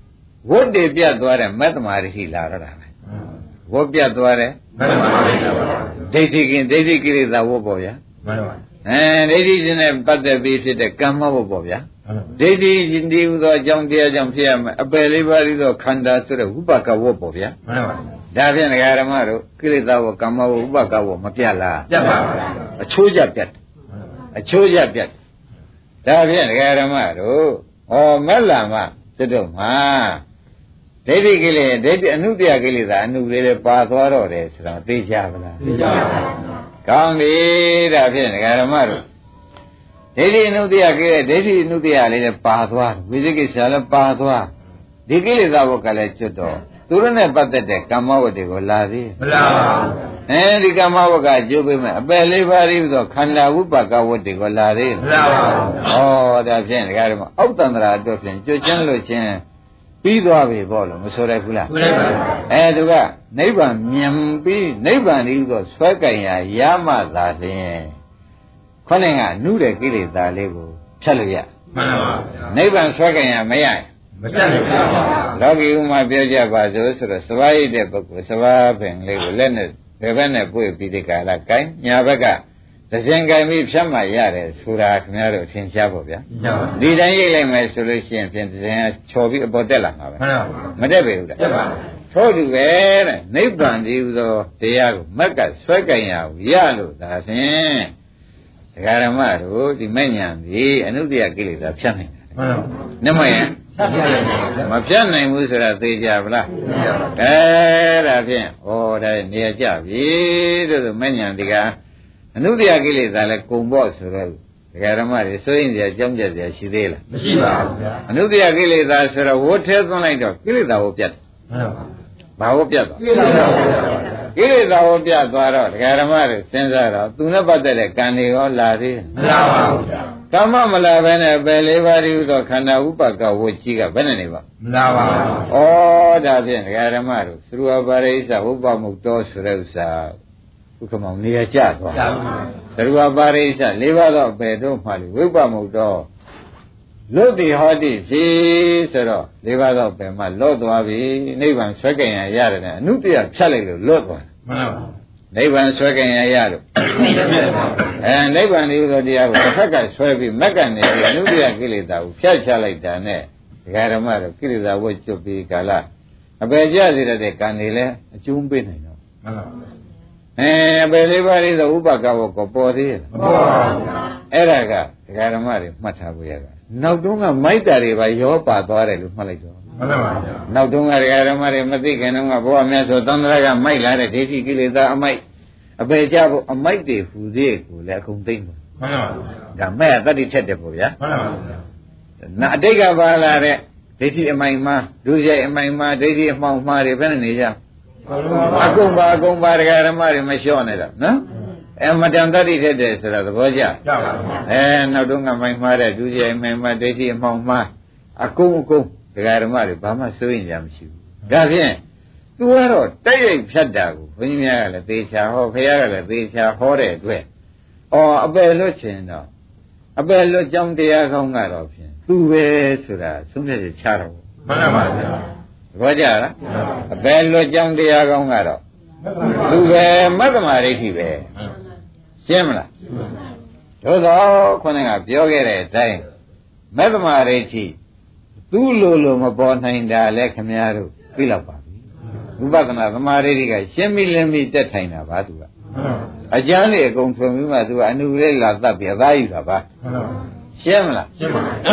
ဝတ်တည်ပြတ်သွားတဲ့မက်သမာဓိရှိလာတော့တာပဲဝတ်ပြတ်သွားတဲ့မက်သမာဓိလာပါဒိဋ္ဌိကင်းဒိဋ္ဌိကိလေသာဝတ်ပေါ့ဗျာမှန်ပါပါအဲဒိဋ္ဌိရှင်နဲ့ပတ်သက်ပြီးဖြစ်တဲ့ကမ္မဝတ်ပေါ့ဗျာဒိဋ္ဌိရှင်ဒီဟူသောအကြောင်းတရားကြောင့်ဖြစ်ရမယ်အပယ်လေးပါးပြီးသောခန္ဓာဆိုတဲ့ဝိပကဝတ်ပေါ့ဗျာမှန်ပါပါဒါဖြင့်ဒကာဓမ္မတို့ကိလေသာဝတ်ကမ္မဝတ်ဝိပကဝတ်မပြတ်လားပြတ်ပါပါအချိုးကြပြတ်အချိုးကြပြတ်ဒါဖြင့်ဒကာဓမ္မတို့ဩမက်လာမစွတ်တော့မှာဒိဋ္ဌိကိလေဒိဋ္ဌိအနုတ္တယကိလေသာအနုလေးလေးပါသွားတော့တယ်ဆိုတော့သိကြပါလားသိကြပါပါကောင်းပြီဒါဖြင့်ဒကာဓမ္မတို့ဒိဋ္ဌိအနုတ္တယကိလေဒိဋ္ဌိအနုတ္တယလေးလည်းပါသွားဝိသိကိစ္စလည်းပါသွားဒီကိလေသာဘုတ်ကလည်းကျွတ်တော့သူတို့နဲ့ပတ်သက်တဲ့ကမ္မဝတ္တွေကိုလာသေးမလာပါဘူးအဲဒီကမ္မဝတ္ကကျိုးပေးမယ်အပယ်လေးပါးပြီးဆိုခန္ဓာဝိပကဝတ္တွေကိုလာသေးမလာပါဘူးဩဒါဖြင့်ဒကာဓမ္မအောက်တန္တရာအတွက်ဖြင့်ကျွတ်ချင်းလို့ချင်းပြီးသွားပြီပေါ့လို့မဆိုရဘူးလားဆိုရပါဘူးအဲသူကနိဗ္ဗာန်မြင်ပြီးနိဗ္ဗာန်ဤသို့ဆွဲကင်ရာရမှသာလျှင်ခေါင်းကနုတဲ့ကိလေသာလေးကိုဖြတ်လို့ရမှန်ပါပါနိဗ္ဗာန်ဆွဲကင်ရာမရရင်မတတ်နိုင်ပါဘူးလောကီဥမာပြောကြပါစို့ဆိုတော့စဘာရိတ်တဲ့ပုဂ္ဂိုလ်စဘာပင်လေးကိုလက်နဲ့ဘယ်ဘက်နဲ့ပွေပြီးဒီကလာကိုင်းညာဘက်ကသဇင်ကိုင်းပြီးဖြတ်မှရတယ်ဆိုတာခင်ဗျားတို့ထင်ရှားပေါ့ဗျာဒီတိုင်းရိတ်လိုက်မယ်ဆိုလို့ရှိရင်ဖြင့်သဇင်ကချော်ပြီးအပေါ်တက်လာမှာပဲမတက်ပေဘူးလားတက်ပါထို့တူပဲတဲ့နိဗ္ဗာန်ဒီဟူသောတရားကိုမက်ကဆွဲကင်ရဘူးရလို့ဒါဖြင့်ဒကာဓမ္မတို့ဒီမဲ့ညာဒီအနုတ္တယကိလေသာဖြတ်နိုင်တယ်မှန်ပါနမယံမဖြတ်နိုင်ဘူးဆိုတာသိကြဗလားအဲဒါဖြင့်ဩဒါနေရာကြပြီတို့ဆိုမဲ့ညာဒီကအနုတ္တယကိလေသာလဲကုံပေါ့ဆိုတော့ဒကာဓမ္မတွေစိုးရင်စရာကြောင်းကြစရာရှိသေးလားမရှိပါဘူးဗျာအနုတ္တယကိလေသာဆိုတော့ဝတ်ထဲသွန်းလိုက်တော့ကိလေသာကိုပြတ်မှန်ပါဘာဝပြတ်သွားကိလေသာကိလေသာဝပြတ်သွားတော့ဒကာဓမ္မတွေစဉ်းစားတော့သူနဲ့ပတ်သက်တဲ့ကံတွေရောလာသေးမလာပါဘူးဗျာကမ္မမလာဘဲနဲ့ပဲလေးပါးဒီဥသောခန္ဓာဥပကဝကြီးကဘယ်နဲ့နေပါမလာပါဘူးဩဒါဖြင့်ဒကာဓမ္မတို့သရဝပါရိစ္ဆဝုပ္ပမုတ်တောဆိုတဲ့ဥစ္စာဥက္ကမောင်နေရာကျသွားသရဝပါရိစ္ဆလေးပါးတော့ပဲတို့မှလေဝိပ္ပမုတ်တောလွတ်တိဟောတိဖြစ်ဆိုတော့လေးပါးတော့ပဲမှလွတ်သွားပြီနိဗ္ဗာန်ဆွဲကင်ရရတယ်နဲ့အနုတ္တယဖြတ်လိုက်လို့လွတ်သွားမှန်ပါဘူးနိဗ္ဗာန်ဆွဲကင်ရရလို့အဲနိဗ္ဗာန်ဒီလိုတရားကိုတစ်ဖက်ကဆွဲပြီးမက်ကနေပြီးအနုတ္တယကိလေသာကိုဖျက်ချလိုက်တာနဲ့ဒကာဓမ္မတို့ကိလေသာဝတ်ကျွတ်ပြီးကာလအပေကြစေတဲ့ကံတွေလည်းအကျုံးပေးနိုင်တော့မှန်ပါဘူးအဲအပေလေးပါးလေးဆိုဥပကဝကိုပေါ်သေးရဲ့မပေါ်ပါဘူးအဲ့ဒါကဒကာဓမ္မတွေမှတ်ထားဖို့ရတာနောက်တုန်းကမိုက်တာတွေပါရောပါသွားတယ်လို့မှတ်လိုက်တော့မှန်ပါပါနောက်တုန်းကဒကာဓမ္မတွေမသိခင်တုန်းကဘုရားမြတ်ဆိုသံဃာကမိုက်လာတဲ့ဒိဋ္ဌိကိလေသာအမိုက်အပေကြဖို့အမိုက်တွေဟူသေးကိုလည်းအကုန်သိမ့်ပါမှန်ပါပါဒါမဲ့တတ္တိထက်တယ်ပေါ့ဗျာမှန်ပါပါနာအတိတ်ကပါလာတဲ့ဒိဋ္ဌိအမိုင်မှာဒုစရိုက်အမိုင်မှာဒိဋ္ဌိအမှောင်မှာတွေဘယ်နဲ့နေကြအကုန်ပါအကုန်ပါဒကာဓမ္မတွေမလျှော့နဲ့တော့နော်အဲမတန်တတ္တိထက်တယ်ဆိုတာသဘောကျကျပါပါအဲနောက်တုန်းကမိုင်မှာတဲ့ဒုစရိုက်မိုင်မှာဒိဋ္ဌိအမှောင်မှာအကုန်အကုန်ဒကာဓမ္မတွေဘာမှစိုးရင်ကြမရှိဘူးဒါဖြင့်သူကတော့တိုက်ရိုက်ဖြတ်တာကိုဘုန်းကြီးများကလည်းသေချာဟောဖခင်ကလည်းသေချာဟောတဲ့အတွက်အော်အပယ်လွတ်ခြင်းတော့အပယ်လွတ်ကြောင်းတရားကောင်းကတော့ဖြင့်သူပဲဆိုတာသုံးဖြတ်ချတော့မှန်ပါပါဗျာသဘောကျလားအပယ်လွတ်ကြောင်းတရားကောင်းကတော့သူပဲမတ္တမဒိဋ္ဌိပဲရှင်းမလားသို့သောခုနကပြောခဲ့တဲ့အတိုင်းမတ္တမဒိဋ္ဌိသူ့လိုလိုမပေါ်နိုင်တာလဲခမည်းတော်သိလောက်ပါဥပဒနာသမာဓိတွေကရှင်းပြီးလင်းပြီးတက်ထိုင်တာပါသူကအကျမ်းလေးအကုန်ထွင်ပြီးမှသူကအနုလေးလာသတ်ပြီးအသားယူတာပါရှင်းမလားရှင်းပါပြီ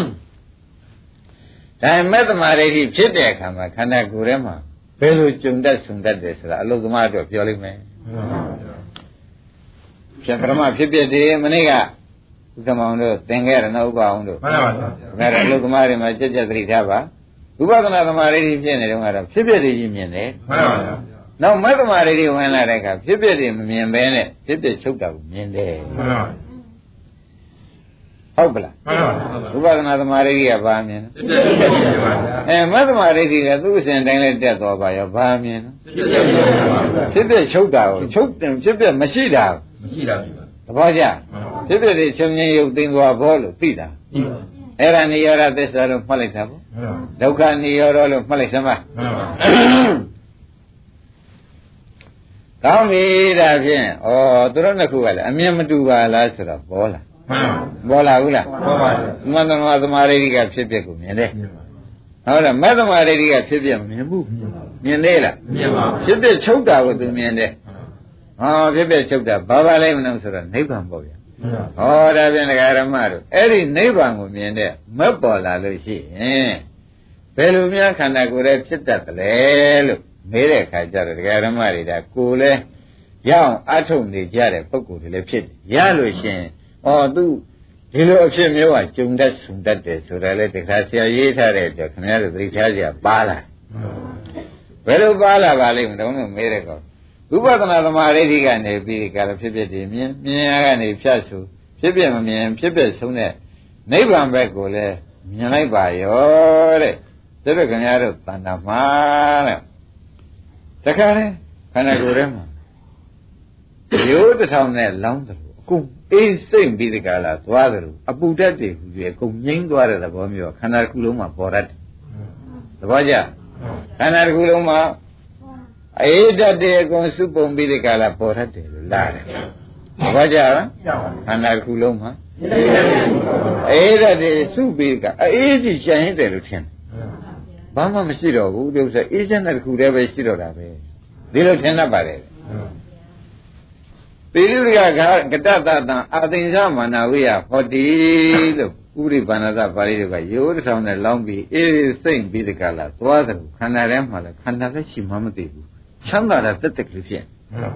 ဒါမဲ့သမာဓိဖြစ်တဲ့အခါမှာခန္ဓာကိုယ်ထဲမှာဘယ်လိုကြုံတတ်ဆုံတတ်တယ်ဆိုတာအလုသမားအတွက်ပြောလိမ့်မယ်ဖြစ်ပရမဖြစ်ဖြစ်ဒီမနေ့ကဥက္ကမောင်တို့သင်ခဲ့ရနော်ဥပအောင်တို့မှန်ပါပါဒါကအလုသမားတွေမှာကြက်ကြက်သတိထားပါဥပဒနာသမာဓိဖြစ်နေတော့ကတော့ဖြစ်ဖြစ်တွေကြီးမြင်တယ်မှန်ပါဗျာနောက်မသမာဓိတွေဝင်လာတဲ့အခါဖြစ်ဖြစ်တွေမမြင်ဘဲနဲ့ဖြစ်ဖြစ်ချုပ်တာကိုမြင်တယ်မှန်ပါဟုတ်ပလားမှန်ပါဥပဒနာသမာဓိကဘာမြင်လဲအဲမသမာဓိကသူ့အစဉ်တိုင်းလဲတက်သွားပါရောဘာမြင်လဲဖြစ်ဖြစ်ချုပ်တာကိုချုပ်တယ်ဖြစ်ဖြစ်မရှိတာမရှိတာပြီသဘောကျဖြစ်ဖြစ်တွေချုပ်ငြိမ်းရုပ်သိမ်းသွားဘောလို့သိတာအဲ့ဒါနိရောဓသစ္စာလို့မှတ်လိုက်တာပေါ့ဒုက္ခနိရောဓလို့မှတ်လိုက်စမ်းပါကောင်းပြီဒါဖြင့်ဩသူတို့နှစ်ခုကလည်းအမြင်မတူပါလားဆိုတော့ပေါ်လာပေါ်လာဘူးလားပေါ်ပါဘူးမန္တမသမာဓိကဖြစ်ဖြစ်ကိုမြင်တယ်ဟုတ်လားမသမာဓိကဖြစ်ဖြစ်မြင်ဘူးမြင်သေးလားမြင်ပါဘူးဖြစ်ဖြစ်ချုပ်တာကိုသူမြင်တယ်ဟောဖြစ်ဖြစ်ချုပ်တာဘာပါလဲမလို့ဆိုတော့နိဗ္ဗာန်ပေါ့ဗျာဟောဒါဖြင့်ဒကာရမတို့အဲ့ဒီနိဗ္ဗာန်ကိုမြင်တဲ့မက်ပေါ်လာလို့ရှိရင်ဘယ်လိုများခန္ဓာကိုယ်ရဲ့ဖြစ်တတ်တယ်လဲလို့မေးတဲ့အခါကျတော့ဒကာရမတွေဒါကိုယ်လဲရအောင်အထုတ်နေကြတဲ့ပုဂ္ဂိုလ်တွေလည်းဖြစ်တယ်ရလို့ရှိရင်ဩသူဒီလိုအဖြစ်မျိုးကကြုံတတ်ဆုံတတ်တယ်ဆိုတာလေတခါဆရာရေးထားတဲ့အတွက်ခင်ဗျားတို့သိထားကြပါလားဘယ်လိုပါလာပါလိမ့်မလို့မေးတဲ့ကောဝိပဿနာသမာဓိကနေပြီးကြတော့ဖြစ်ဖြစ်ဒီမြင်မြင်ရကနေဖြတ်ဆိုဖြစ်ဖြစ်မမြင်ဖြစ်ဖြစ်ဆုံးတဲ့နိဗ္ဗာန်ဘက်ကိုလည်းမြင်လိုက်ပါရောတဲ့ဒါပေမဲ့ခင်ဗျားတို့တဏ္ဍာမှာတဲ့တခါလေခန္ဓာကိုယ်ထဲမှာရိုးတစ်ထောင်နဲ့လောင်းတယ်လို့အကုန်အေးစိမ့်ပြီးဒီကလာသွားတယ်လို့အပူဓာတ်တွေဟူပြီးအကုန်ငြိမ်းသွားတဲ့သဘောမျိုးခန္ဓာတစ်ခုလုံးမှာပေါ်တတ်တယ်သဘောကျခန္ဓာတစ်ခုလုံးမှာအေးဓာတ်တွေအကုန်စုပုံပြီးဒီကလာပေါ်တတ်တယ်လို့လာတယ်သဘောကျလားခန္ဓာတစ်ခုလုံးမှာအေးဓာတ်တွေစုပြီးကအေးကြီးရှင်းရင်တယ်လို့ထင်တယ်ဘာမှမရှိတော့ဘူးဒီဥစ္စာအေးချမ်းတဲ့တစ်ခုတည်းပဲရှိတော့တာပဲဒီလိုထင်တတ်ပါတယ်ပိရိကကတတတံအာသိဉ္စမာနဝိယဟောတိလို့ဥရိပါဏသပါဠိတွေကရိုးတစ်ထောင်နဲ့လောင်းပြီးအေးစိမ့်ပြီးတကလားသွားတယ်ခန္ဓာထဲမှာလည်းခန္ဓာလည်းရှိမှမသိဘူးချမ်းသာတာတက်တက်ကလေးဖြစ်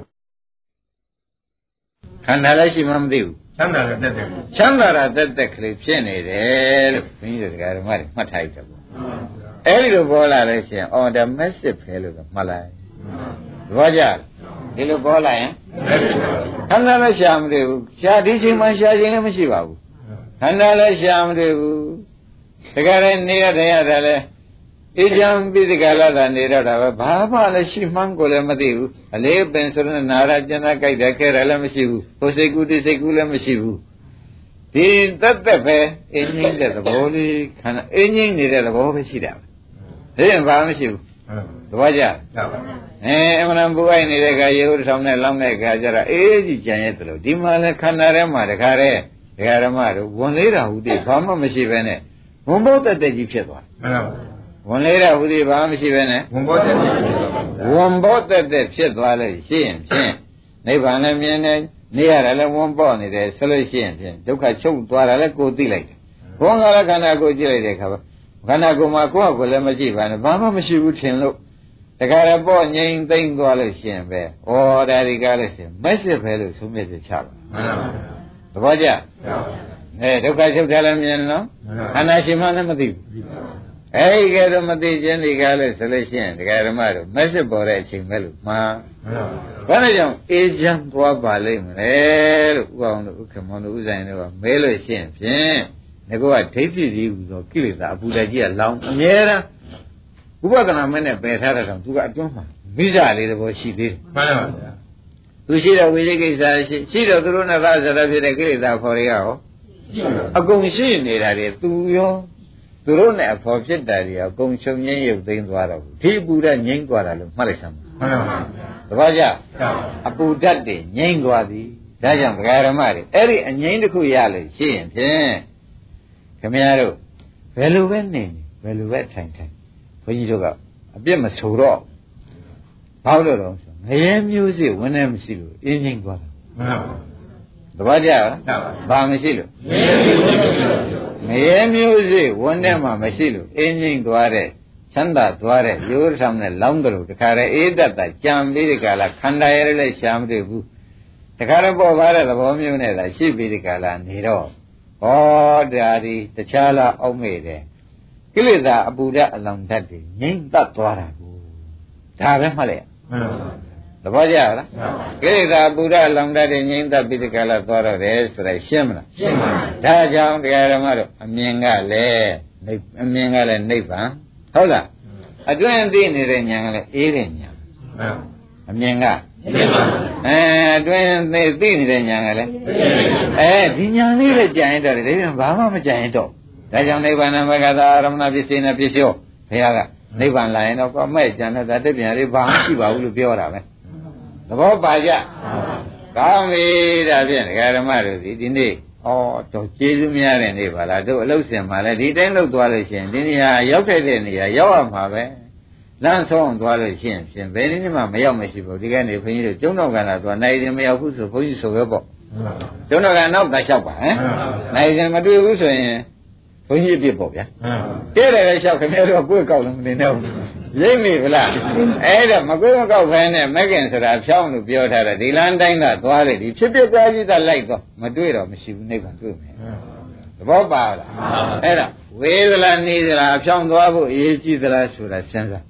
ခန္ဓာလည်းရှိမှမသိဘူးချမ်းသာတာတက်တက်ချမ်းသာတာတက်တက်ကလေးဖြစ်နေတယ်လို့ဘုန်းကြီးတို့ဓမ္မတွေမှတ်ထားရတယ်ပေါ့အဲ့ဒီလိုပေါ်လာလို့ရှိရင်အော်ဒါမက်စစ်ပဲလို့မှတ်လိုက်သဘောကျဒီလိုပေါ်လာရင်ခန္ဓာလည်းရှာမတွေ့ဘူးရှာဒီချိန်မှရှာခြင်းလည်းမရှိပါဘူးခန္ဓာလည်းရှာမတွေ့ဘူးတကယ်လည်းနေရတဲ့ရတယ်လေအေးချမ်းပြီးဒီကလာတာနေတော့တာပဲဘာမှလည်းရှိမှန်းကိုလည်းမသိဘူးအလေးပင်ဆိုတဲ့နာရကျန်တာကြိုက်တယ်ခဲတယ်လည်းမရှိဘူးဟိုစိတ်ကူးဒီစိတ်ကူးလည်းမရှိဘူးဒီတက်တက်ပဲအင်းငိမ့်တဲ့သဘောလေးခန္ဓာအင်းငိမ့်နေတဲ့သဘောပဲရှိတာပဲဒါရင်ဘာမှမရှိဘူးသဘောကျအဲအမှန်ပူအိုက်နေတဲ့ခါရေဦးဆောင်နဲ့လောင်းတဲ့ခါကျတော့အေးကြီးကြံရဲ့တလို့ဒီမှာလဲခန္ဓာထဲမှာတခါတည်းဒကာဓမ္မတို့ဝင်လေးတာဟူသည်ဘာမှမရှိပဲနဲ့ဝန်ဘောတက်တက်ကြီးဖြစ်သွားမှန်ပါဘူးဝင်လေးတာဟူသည်ဘာမှမရှိပဲနဲ့ဝန်ဘောတက်တက်ဝန်ဘောတက်တက်ဖြစ်သွားလို့ရှိရင်ဖြင့်နိဗ္ဗာန်လည်းမြင်နေနေရတာလည်းဝန်ပေါ့နေတယ်ဆိုလို့ရှိရင်ဖြင့်ဒုက္ခချုပ်သွားတာလည်းကိုယ်သိလိုက်တယ်ဘုန်းကလည်းခန္ဓာကိုယ်ကြည့်လိုက်တဲ့ခါခန္ဓာကိုယ်မှာကိုယ့်အကိုလည်းမကြည့်ပါနဲ့ဘာမှမရှိဘူးထင်လို့တခါရပေါ့ငြိမ်သိမ့်သွားလို့ရှိရင်ပဲဩဒါဒီကားလို့ရှိရင်မက်စစ်ပဲလို့သုံးမြတ်ချပါမှန်ပါဘူးသဘောကျအဲဒုက္ခချုပ်တယ်လည်းမြင်နော်ခန္ဓာရှိမှလည်းမသိဘူးအဲဒီကဲတော့မသိခြင်းဒီကားလို့ဆိုလို့ရှိရင်ဒကာဓမ္မတို့မက်စစ်ပေါ်တဲ့အချိန်ပဲလို့မှားဘာလို့ကြောင့်အေးချမ်းသွားပါလိမ့်မလဲလို့ဥအောင်တို့ဥက္ကမောတို့ဥဆိုင်တို့ကမဲလို့ရှိရင်ဖြင့်ငါကဒိဋ္ဌိကြီးဟူသောကိလေသာအပူဓာတ်ကြီးကလောင်အမြဲတမ်းဥပဒနာမနဲ့ပယ်ထားတဲ့ကောင်သူကအတွန်းမှာမိစ္ဆာလေးတဘောရှိသေးတယ်မှန်ပါဗျာသူရှိတော့ဝိသိကိစ္စရှိရှိတော့သူတို့နဲ့သာဇာတ်ဖြစ်တဲ့ကိလေသာဖော်တွေကဟောအကုန်ရှိနေတာတွေသူရောသူတို့နဲ့အဖော်ဖြစ်တာတွေအကုန်ချုပ်ငင်းရုပ်သိမ်းသွားတော့ဘူးဒီအပူဓာတ်ငြိမ်းသွားတာလို့မှတ်လိုက်စမ်းပါမှန်ပါဗျာတပည့်ကြအပူဓာတ်တွေငြိမ်းသွားသည်ဒါကြောင့်ဗကာရမတွေအဲ့ဒီအငြိမ်းတစ်ခုရလို့ရှိရင်ဖြင့်ခင်ဗျားတို့ဘယ်လိုပဲနေနေဘယ်လိုပဲထိုင်ထိုင်ဘုန်းကြီးတို့ကအပြစ်မဆိုတော့ဘာလို့တော့ဆိုငရဲမျိုးစိဝင်နေမရှိလို့အင်းငိမ့်သွားတာမှန်ပါဘူးတပည့်ကြဘာမရှိလို့ငရဲမျိုးစိဝင်နေမှမရှိလို့အင်းငိမ့်သွားတဲ့ချမ်းသာသွားတဲ့ရိုးဆောင်နဲ့လောင်းတယ်လို့တခါတည်းအေးတတ်တာကြံပြီးဒီကလာခန္ဓာရည်လည်းရှာမတွေ့ဘူးတခါတည်းပေါ်ပါတဲ့သဘောမျိုးနဲ့သာရှိပြီးဒီကလာနေတော့ဟောဒါဒီတခြားလားအောက်မေ့တယ်ကိလေသာအပူဓာတ်အလောင်ဓာတ်တွေငြိမ့်သက်သွားတာကိုဒါပဲမှတ်လိုက်သဘောကျလားကိလေသာအပူဓာတ်အလောင်ဓာတ်တွေငြိမ့်သက်ပြီးဒီကလာသွားတော့တယ်ဆိုတော့ရှင်းမလားရှင်းပါပြီဒါကြောင့်တရားဓမ္မတို့အမြင်ကလည်းအမြင်ကလည်းနိဗ္ဗာန်ဟုတ်လားအတွင်းသိနေတဲ့ဉာဏ်ကလည်းအေးတဲ့ဉာဏ်အမြင်ကအဲအတွင်းသိသိနေတဲ့ဉာဏ်ကလည်းအဲဒီဉာဏ်လေးလည်းကြံရတော့တယ်ဒါပြန်ဘာမှမကြံရတော့ဒါကြောင့်နိဗ္ဗာန်မကသာရမဏပစ္စေနပစ္စယောဘုရားကနိဗ္ဗာန်လာရင်တော့ကောမဲ့ကြံတဲ့တပြန်လေးဘာမှရှိပါဘူးလို့ပြောတာပဲသဘောပါကြကောင်းပြီဒါဖြင့်ဒကာဓမ္မတို့ဒီဒီနေ့ဩတော့ကျေးဇူးများတဲ့နေ့ပါလားတို့အလုပ်စင်မှာလဲဒီတိုင်းလုပ်သွားလို့ရှိရင်ဒီနေရာရောက်ခဲ့တဲ့နေရာရောက်ရမှာပဲလမ်းဆုံးသွားလို့ရှိရင်ဖြင့်ဘယ်နည်းမှမရောက်မရှိဘူးဒီကနေ့ဘုန်းကြီးတို့ကျုံတော်ကလာသွားနိုင်တယ်မရောက်ဘူးဆိုဘုန်းကြီးဆိုပဲပေါ့ကျုံတော်ကနောက်ကလျှောက်ပါဟမ်နိုင်တယ်မတွေ့ဘူးဆိုရင်ဘုန်းကြီးပြစ်ပေါ့ဗျာတဲ့တယ်လျှောက်ခင်ဗျားတို့ကိုယ်ကောက်လို့မနေတော့ရိပ်မိဗလားအဲ့ဒါမကွေးမကောက်ဖဲနဲ့မကင်ဆိုတာဖြောင်းလို့ပြောထားတာဒီလမ်းတိုင်းကသွားတယ်ဒီဖြစ်ဖြစ်သွားကြီးသာလိုက်တော့မတွေ့တော့မရှိဘူးနိဗ္ဗာန်တွေ့မယ်သဘောပါလားအဲ့ဒါဝေဒလာနေသလားဖြောင်းသွားဖို့အရေးကြီးသလားဆိုတာစဉ်းစား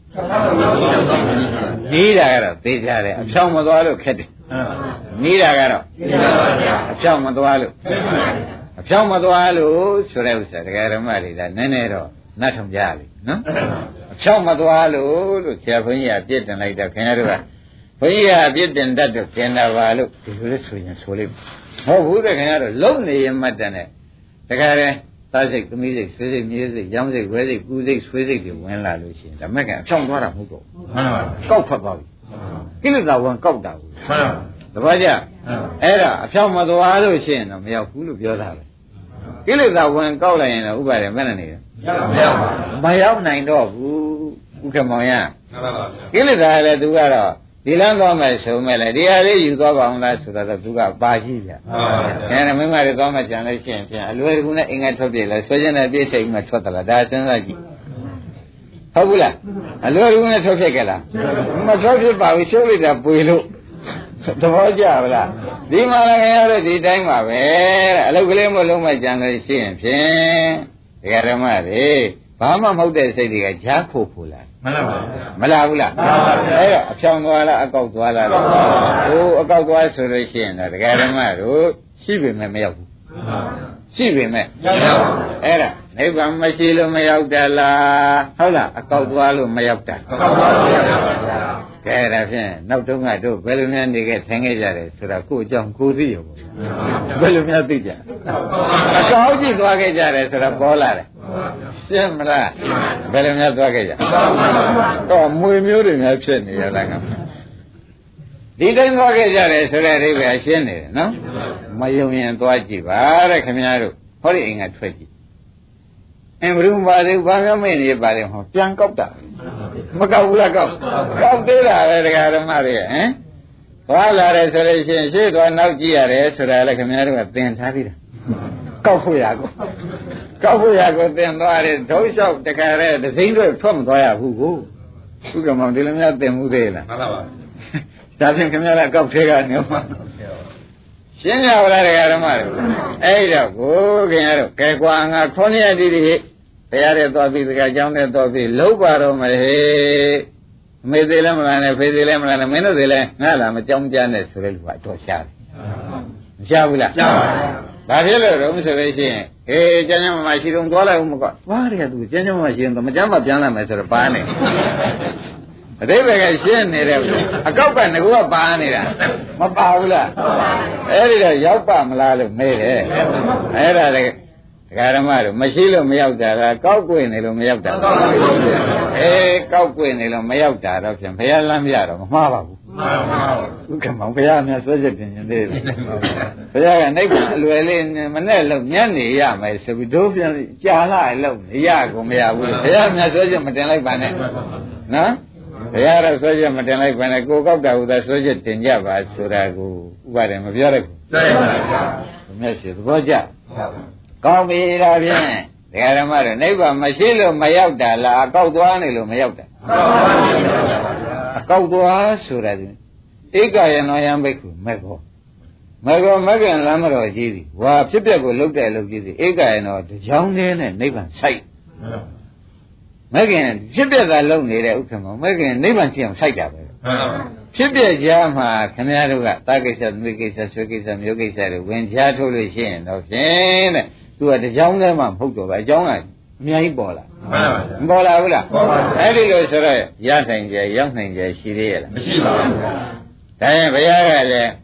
နေတာကတော့သိကြတယ်အဖြောင်းမသွားလို့ခက်တယ်နေတာကတော့အဖြောင်းမသွားလို့အဖြောင်းမသွားလို့ဆိုတဲ့ဥစ္စာဒကာဓမ္မတွေကနည်းနည်းတော့နတ်ထုံကြလိမ့်နော်အဖြောင်းမသွားလို့လို့ဆရာဘုန်းကြီးကပြစ်တင်လိုက်တော့ခင်ဗျားတို့ကဘုန်းကြီးကပြစ်တင်တတ်တော့ကျင်တာပါလို့ဒီလိုလဲဆိုရင်ဆိုလိမ့်မယ်ဟုတ်ဘူးတဲ့ခင်ဗျားတို့လုံနေရင်မှတ်တယ်နဲ့တခါတည်းသားစိတ်သမီးစိတ်ဆွေးစိတ်မြေးစိတ်ရောင်းစိတ်ဝဲစိတ်ကူးစိတ်ဆွေးစိတ်တွေဝင်လာလို့ရှိရင်ဒါမဲ့ကအဖြောင်းသွားတာမဟုတ်တော့ဘူးမှန်ပါပါကောက်ဖတ်သွားပြီကိလေသာဝင်ကောက်တာဘူးမှန်ပါတပည့်ကြအဲ့ဒါအဖြောင်းမသွားလို့ရှိရင်တော့မရောက်ဘူးလို့ပြောတာပဲကိလေသာဝင်ကောက်လိုက်ရင်တော့ဥပါဒေမဲ့နေတယ်မရောက်ပါဘူးမရောက်နိုင်တော့ဘူးဥက္ကမောင်ရမှန်ပါပါကိလေသာလည်းသူကတော့ဒီလမ်းသွားမယ်ဆိုမဲ့လေဒီဟာလေးယူသွားပါအောင်လားဆိုတော့သူကပါရှိပြမှန်ပါပါအဲဒါမိမတွေသွားမှကြံလို့ရှိရင်ပြန်အလွယ်တကူနဲ့အင်္ဂါထွက်ပြလဲဆွေးကျင်တဲ့ပြည့်စိတ်မှထွက်သလားဒါစဉ်းစားကြည့်ဟုတ်ဘူးလားအလွယ်တကူနဲ့ထွက်ဖြစ်ကြလားမထွက်ဖြစ်ပါဘူးရှုပ်လိုက်တာပွေလို့သဘောကျပါလားဒီမှာလည်းရတဲ့ဒီတိုင်းပါပဲတဲ့အလုတ်ကလေးမလုံးမကြံလို့ရှိရင်ဖြင့်ဒကာဓမ္မတွေဘာမှမဟုတ်တဲ့စိတ်တွေကဈာခိုဖို့လားမှန်ပါပါမလားဘူးလားမှန်ပါပါအဲ့တော့အဖြောင်းသွားလားအကောက်သွားလားဟိုအကောက်သွားဆိုလို့ရှိရင်တော့ဒကာဓမ္မတို့ရှိပေမဲ့မရောက်ဘူးရှိပေမဲ့မရောက်ဘူးအဲ့ဒါနိဗ္ဗာန်မရှိလို့မရောက်တာလားဟုတ်လားအကောက်သွားလို့မရောက်တာအကောက်သွားလို့မရောက်ပါဘူးကဲဒါဖြင့်နောက်တုန်းကတို့ဘယ်လိုများနေခဲ့ထိုင်ခဲ့ကြတယ်ဆိုတော့ကိုယ့်အကြောင်းကိုသိရောဘယ်လိုများသိကြအကောက်ကြည့်သွားခဲ့ကြတယ်ဆိုတော့ပေါ်လာတယ်ရှင်းမလားဘယ်လိုများသွားခဲ့ကြတော့မွေမျိုးတွေများဖြစ်နေရလားကဒီတိုင်းသွားခဲ့ကြတယ်ဆိုတဲ့အဓိပ္ပာယ်ရှင်းနေတယ်နော်မယုံရင်သွားကြည့်ပါတဲ့ခင်ဗျားတို့ဟောဒီအိမ်ကထွက်ကြည့်အင်းဘုရင်ပါသေးဘာမှမနေပါလေဟောပြန်ကောက်တာမကောက်ဘူးလားကောက်ကောက်သေးတာပဲတရားဓမ္မတွေဟမ်သွားလာတယ်ဆိုလို့ရှိရင်ရှေ့သွားနောက်ကြည့်ရတယ်ဆိုတာလည်းခင်ဗျားတို့ကသင်ထားပြီးတာကောက်ဖို့ရကောကောက်ဖို့ရကိုသင်သွားတယ်ဒုလျှောက်တခါရဲဒစိမ့်တွေထွက်မသွားရဘူးကိုဥက္ကမောင်ဒီလိုများသင်မှုသေးလားမှန်ပါပါဒါဖြင့်ခင်ဗျားလည်းကောက်သေးကနေမှာရှင်းရပါလားတရားဓမ္မတွေအဲ့တော့ကိုခင်ဗျားတို့ကဲကွာငါခေါင်းရည်တည်းတည်းတရားတဲ့သွားပြီးတကယ်ကြောင်းတဲ့သွားပြီးလုံးပါတော့မယ်ဟေးအမေသေးလည်းမလားနဲ့ဖေသေးလည်းမလားနဲ့မင်းတို့သေးလည်းငါလာမကြောင်းကြနဲ့ဆိုတဲ့လူကတော့ရှားတယ်မရှားဘူးလားရှားပါဘူးဒါဖြစ်လို့တော့ဆိုလို့ရှိရင်အေးကျမ်းကျမ်းမရှိတော့သွားလိုက်ဦးမကွာသွားတယ်သူကျမ်းကျမ်းမရှိရင်တော့မကျမ်းမပြန်လာမယ်ဆိုတော့ပါနေအတိပ္ပယ်ကရှင်းနေတယ်အကောက်ကငကူကပါနေတာမပါဘူးလားအဲ့ဒီတော့ရောက်ပါမလားလို့မေးတယ်အဲ့ဒါလည်းဒကာဓမ္မတို့မရှိလို့မရောက်တာလားကောက်ကွေ့နေလို့မရောက်တာအေးကောက်ကွေ့နေလို့မရောက်တာတော့ဖြင့်ဘုရားလမ်းပြတော့မမှားပါဘူးမှန်ပါဘူးဥက္ကမောင်ဘုရားများဆွဲချက်တင်ရင်သေးတယ်ဘုရားကနိုင်အလွယ်လေးမနဲ့လို့ညနေရမယ်ဆိုပြီးတို့ပြန်ကြာလာလို့ရကုန်မရဘူးဘုရားများဆွဲချက်မတင်လိုက်ပါနဲ့နော်ဘုရားတော့ဆွဲချက်မတင်လိုက်ပါနဲ့ကိုကောက်တာဥသာဆွဲချက်တင်ကြပါဆိုတာကိုဥပါဒေမပြောရဘူးသိပါပါဘုရားမြတ်ရှိသဘောကျကောင်းပြီဒါဖြင့်ဒကာဓမ္မတို့နိဗ္ဗာန်မရှိလို့မရောက်တာလားအကောက်သွားနေလို့မရောက်တာအကောက်သွားဆိုတာဒီဧကယနောယံဘိက္ခုမက်ခောမက်ခောမက်ကံလမ်းမတော်ကြီးသည်ဝါဖြစ်ပျက်ကိုလုတ်တဲ့လုတ်ကြီးသည်ဧကယနောကြောင်းသေးနဲ့နိဗ္ဗာန်ဆိုင်မက်ကင်ဖြစ်ပျက်သာလုံနေတဲ့ဥက္ကမောမက်ကင်နိဗ္ဗာန်ဖြစ်အောင်ဆိုင်တာပဲဖြစ်ပျက်ကြားမှာခင်ဗျားတို့ကတာကိစ္စသမီးကိစ္စဆွေကိစ္စမျိုးကိစ္စတွေဝင်ချထုတ်လို့ရှိရင်တော့ဖြင့်တဲ့သူကတကြောင်းတည်းမှမဟုတ်တော့ဘူးအကြောင်းကအများကြီးပေါ်လာမပေါ်လာဘူးလားအဲ့ဒီလိုဆိုတော့ရနိုင်ကြရောက်နိုင်ကြရှိသေးရဲ့လားမရှိပါဘူးဒါရင်ဘုရားကလည်း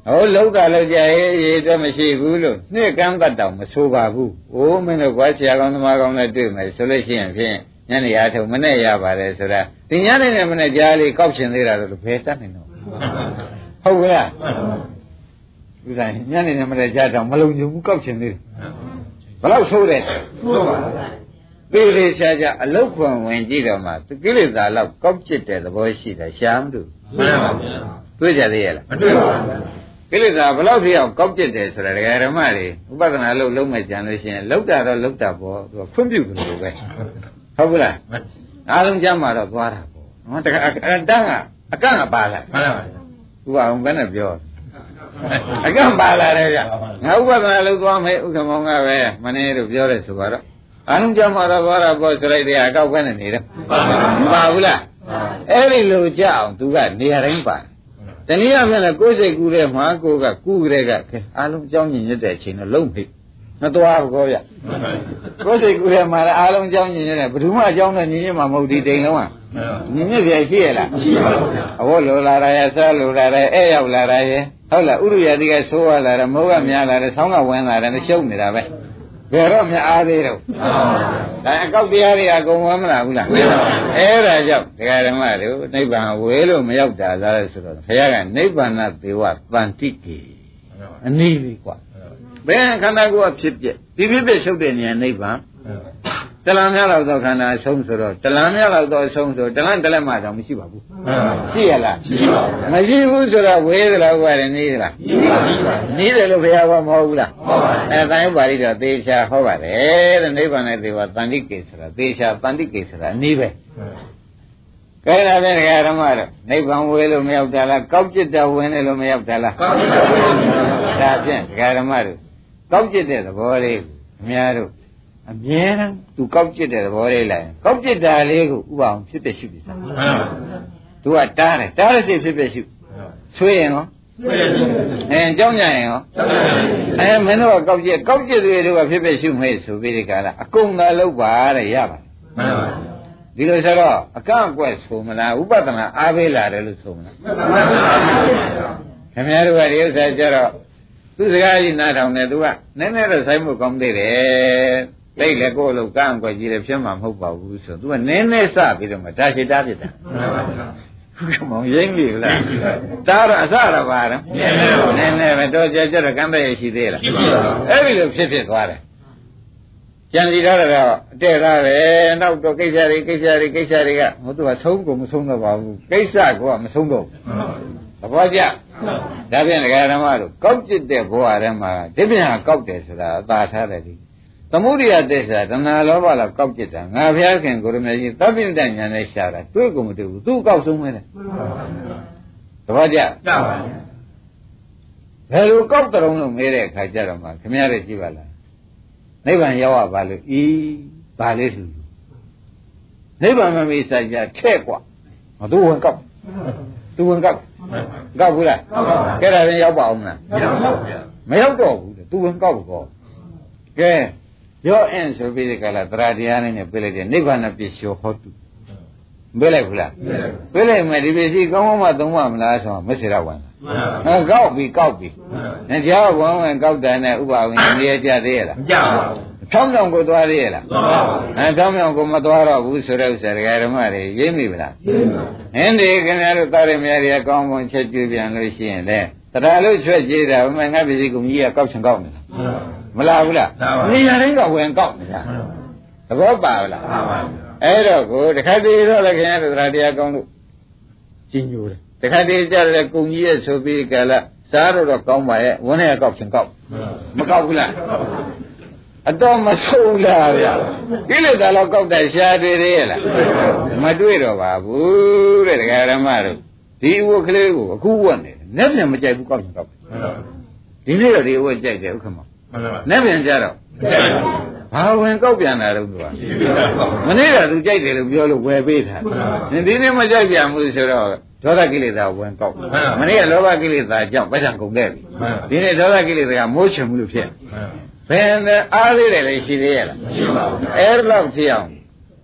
ဟိုလောကလောက်ကြရေးရေးတော့မရှိဘူးလို့နှစ်ကမ်းတတ်တောင်မဆိုပါဘူး။အိုးမင်းတို့ကွာဆရာကောင်းသမားကောင်းနဲ့တွေ့မယ်ဆိုလို့ရှိရင်ဖြင့်ညနေအားထုတ်မနဲ့ရပါတယ်ဆိုတာဒီညနေနဲ့မနဲ့ကြားလေးကောက်ရှင်သေးတာလို့ဘယ်တတ်နိုင်တော့ဟုတ်ကဲ့ဥစားညနေနဲ့မနဲ့ကြားတော့မလုံခြုံဘူးကောက်ရှင်သေးတယ်ဘယ်လောက်ဆိုးတယ်ဆိုပါပေလေရှားကြအလုတ်ခွန်ဝင်ကြည့်တော့မှကိလေသာလောက်ကောက်ကျစ်တဲ့သဘောရှိတယ်ရှားမလို့မှန်ပါဗျာတွေ့ကြသေးရဲ့လားမတွေ့ပါဘူးကိလေသာဘယ်လောက်ထိအောင်ကောက်ကျစ်တယ်ဆိုတာဒကာဓမ္မတွေဥပဒနာလို့လုံးမဲ့ကြံလို့ရှိရင်လောက်တာတော့လောက်တာပေါ့သူကဖွင့်ပြတယ်လို့ပဲဟုတ်ဘူးလားအားလုံးကြမ်းမှာတော့သွားတာပေါ့နော်တခါတန်းကအကန့်ကပါလာမှန်ပါဗျာဥပအောင်ဘယ်နဲ့ပြောအကန့်ပါလာတယ်ဗျငါဥပဒနာလို့သွားမယ်ဥက္ကမောင်ကပဲမနေလို့ပြောတယ်ဆိုတော့အားလုံးကြမ်းမှာတော့သွားတာပေါ့ဆိုလိုက်တဲ့အကောက်ပဲနဲ့နေတယ်မပါဘူးလားအဲ့ဒီလိုကြအောင်သူကနေရာတိုင်းပါတနည်းအားဖြင့်လည်းကိုယ်စိတ်ကူးတဲ့မှာကိုကကူးကြတဲ့ကအားလုံးကြောင်းညင်ညွတ်တဲ့အချိန်တော့လုံးဖိမသွားဘူးကောဗျကိုယ်စိတ်ကူးတဲ့မှာလည်းအားလုံးကြောင်းညင်ညွတ်တဲ့ဘယ်သူမှအကြောင်းနဲ့ညင်ညွတ်မှာမဟုတ်ဒီတိမ်လုံးကညင်ညွတ်ပြရှိရလားရှိပါဘူးအဝတ်လိုလာရဆားလိုလာရအဲ့ရောက်လာရဟုတ်လားဥရိယတိကဆိုးရလာတယ်မိုးကများလာတယ်ဆောင်းကဝင်လာတယ်ရှုံနေတာပဲဘယ်တော့မှအားသေးတော့ဒါအကောက်တရားတွေအကုန်ဝမ်းမလားဘူးလားအဲ့ဒါကြောင့်ဒကာဓမ္မတို့နိဗ္ဗာန်ဝေလို့မရောက်တာလားဆိုတော့ဘုရားကနိဗ္ဗာန်သေဝတန်တိကေအနည်းလေးกว่าဘယ်ခန္ဓာကိုယ်ကဖြစ်ပြဒီဖြစ်ပြရှုပ်တဲ့နေရာနိဗ္ဗာန်တလန်းများလောက်သောခန္ဓာအဆုံးဆိုတော့တလန်းများလောက်သောအဆုံးဆိုတလန်းတလက်မှတော့မရှိပါဘူးရှိရလားရှိပါဘူးမရှိဘူးဆိုတော့ဝေးသလားဝါတယ်နေသလားနေတယ်လို့ဘုရားကမဟုတ်ဘူးလားဟုတ်ပါဘူးအဲတန်ရုပ်ပါဠိတော်သေချာဟောပါတယ်တဲ့နိဗ္ဗာန်နဲ့သေဝတန်တိကေဆိုတာသေချာတန်တိကေဆိုတာအနည်းပဲကဲဒါပြန်ဓမ္မတော့နိဗ္ဗာန်ဝေးလို့မရောက်တာလားကောက်ကျစ်တာဝင်တယ်လို့မရောက်တာလားကောက်ကျစ်တာဝင်တယ်ဒါဖြင့်ဓမ္မတို့ကောက်ကျစ်တဲ့သဘောလေးအများတို့အမြဲတမ်းသူကောက်ကျစ်တဲ့သဘောလေးလိုက်ကောက်ကျစ်တာလေးကိုဥပအောင်ဖြစ်တဲ့ရှုပြီစားသူကတားတယ်တားတဲ့စိတ်ဖြစ်တဲ့ရှုဆွေးရင်ရောအဲကြောင်းကြရင်ရောအဲမင်းတို့ကကောက်ကျစ်ကောက်ကျစ်တွေတို့ကဖြစ်တဲ့ရှုမဲဆိုပြီးဒီကလာအကုန်သာလောက်ပါတဲ့ရပါမှန်ပါဒီလိုဆိုတော့အကန့်အကွက်ဆိုမလားဥပဒနာအားပေးလာတယ်လို့ဆိုမလားမှန်ပါခင်ဗျားတို့ကဒီဥစ္စာကျတော့သူစကားကြီးနားထောင်တယ်သူကနည်းနည်းတော့ဆိုင်မှုကောင်းသေးတယ်သိလေကိုယ်လို့ကန့်အကွက်ကြီးလည်းဖြစ်မှာမဟုတ်ပါဘူးဆိုသူကနည်းနည်းစပြီးတော့မှဒါရှိတာဖြစ်တာမှန်ပါဗျာမောင်ရင်းပြီလားတားတော့အစတော့ပါတော့နည်းနည်းပဲတော့ကြကြတော့ကံတဲ့ရရှိသေးလားအဲ့ဒီလိုဖြစ်ဖြစ်သွားတယ်ကြံစီထားတော့အတဲ့သားပဲနောက်တော့ကိစ္စတွေကိစ္စတွေကိစ္စတွေကဟိုသူကဆုံးကုန်မဆုံးတော့ပါဘူးကိစ္စကမဆုံးတော့ဘူးသဘောကျဒါဖြင့်ဒကာဓမ္မတို့ကောက်ကျစ်တဲ့ဘဝထဲမှာဒီပြန်ကောက်တယ်ဆိုတာအသာထားတယ်ဒီသမုဒိယသစ္စာတဏှာလောဘလောက်ကောက်ကျစ်တာငါဘုရားခင်ကိုရမေကြီးသဗ္ဗညတဉာဏ်နဲ့ရှာတာတွေ့ကုန်မတွေ့ဘူးသူ့ကောက်ဆုံးပဲလေသဘောကျကျပါဗျာဘယ်လိုကောက်တုံးလို့မေးတဲ့အခါကျတော့မှခင်ဗျားတို့ကြည့်ပါလားနိဗ္ဗာန်ရောက်ရပါလို့ဤဘာလေးသူနိဗ္ဗာန်မမေးစားကြထဲ့กว่าမသူဝင်ကောက်သူဝင်ကောက်ကောက်ဘူးလားကဲဒါရင်ရောက်ပါအောင်မလားမရောက်တော့ဘူးသူဝင်ကောက်ကောကဲရောအင်းဆိုပြီးဒီကလာသရတရားနဲ့ပြလိုက်တယ်နိဗ္ဗာန်ပစ္စယောဟောတုပြလိုက်ဘူးလားပြလိုက်မယ်ဒီပစ္စည်းကောင်းကောင်းမှသုံးပါမလားဆိုတော့မစ္ဆေရဝန်လားအဲကောက်ပြီးကောက်ပြီးနေကြောက်ဝမ်းဝင်ကောက်တယ်နဲ့ဥပဝင်နေရကြသေးရလားမကြပါဘူးထောင်းတောင်ကိုသွားသေးရလားသွားပါဘူးအဲထောင်းတောင်ကိုမသွားတော့ဘူးဆိုတော့ဥစ္စာဒကာဓမ္မတွေရိပ်မိဗလားရိပ်ပါဟင်းဒီခင်ဗျားတို့သားရမြတွေကကောင်းကောင်းချက်ကျွေးပြန်လို့ရှိရင်လေတရားလို့ချွတ်ကြည့်တာဘယ်မှငါပစ္စည်းကုန်ကြီးကကောက်ချင်ကောက်နေတာမလားဘူးလားနေရာတိုင်းကဝင်ကောက်နေတာသဘောပါလားပါပါအဲ့တော့ကိုတခါတည်းတော့လည်းခင်ဗျားတို့တရားတရားကောင်းလို့ကြီးညိုတယ်တခါတည်းကြတယ်ကုန်ကြီးရဲ့ဆိုပြီးကလာစားတော့တော့ကောင်းပါရဲ့ဝန်းထဲကကောက်ချင်ကောက်မကောက်ဘူးလားအတော့မဆုံးလားဗျာကိလေသာတော့ကောက်တယ်ရှားတွေ့သေးရဲ့လားမတွေ့တော့ပါဘူးတဲ့ဒကာဓမ္မတို့ဒီဝတ်ကလေးကိုအခုဝတ်နေတယ်လက်ပြန်မကြိုက်ဘူးကောက်ချင်ကောက်ဒီနေ့တော့ဒီဝတ်ကြိုက်တယ်ဥက္ကမလက်ပြန်ကြတော့ဘာဝင်ကောက်ပြန်တာတော့သူကမနေ့ကသူကြိုက်တယ်လို့ပြောလို့ဝယ်ပေးတာဒီနေ့မကြိုက်ပြန်ဘူးဆိုတော့ဒေါသကိလေသာဝင်ကောက်မနေ့ကလောဘကိလေသာကြောင့်ပတ်စံကုန်ခဲ့ပြီဒီနေ့ဒေါသကိလေသာကမိုးချင်မှုလို့ဖြစ်ဘယ်နဲ့အားလေးတယ်လေရှိသေးရဲ့လားမရှိပါဘူးအဲ့လောက်ဖြစ်အောင်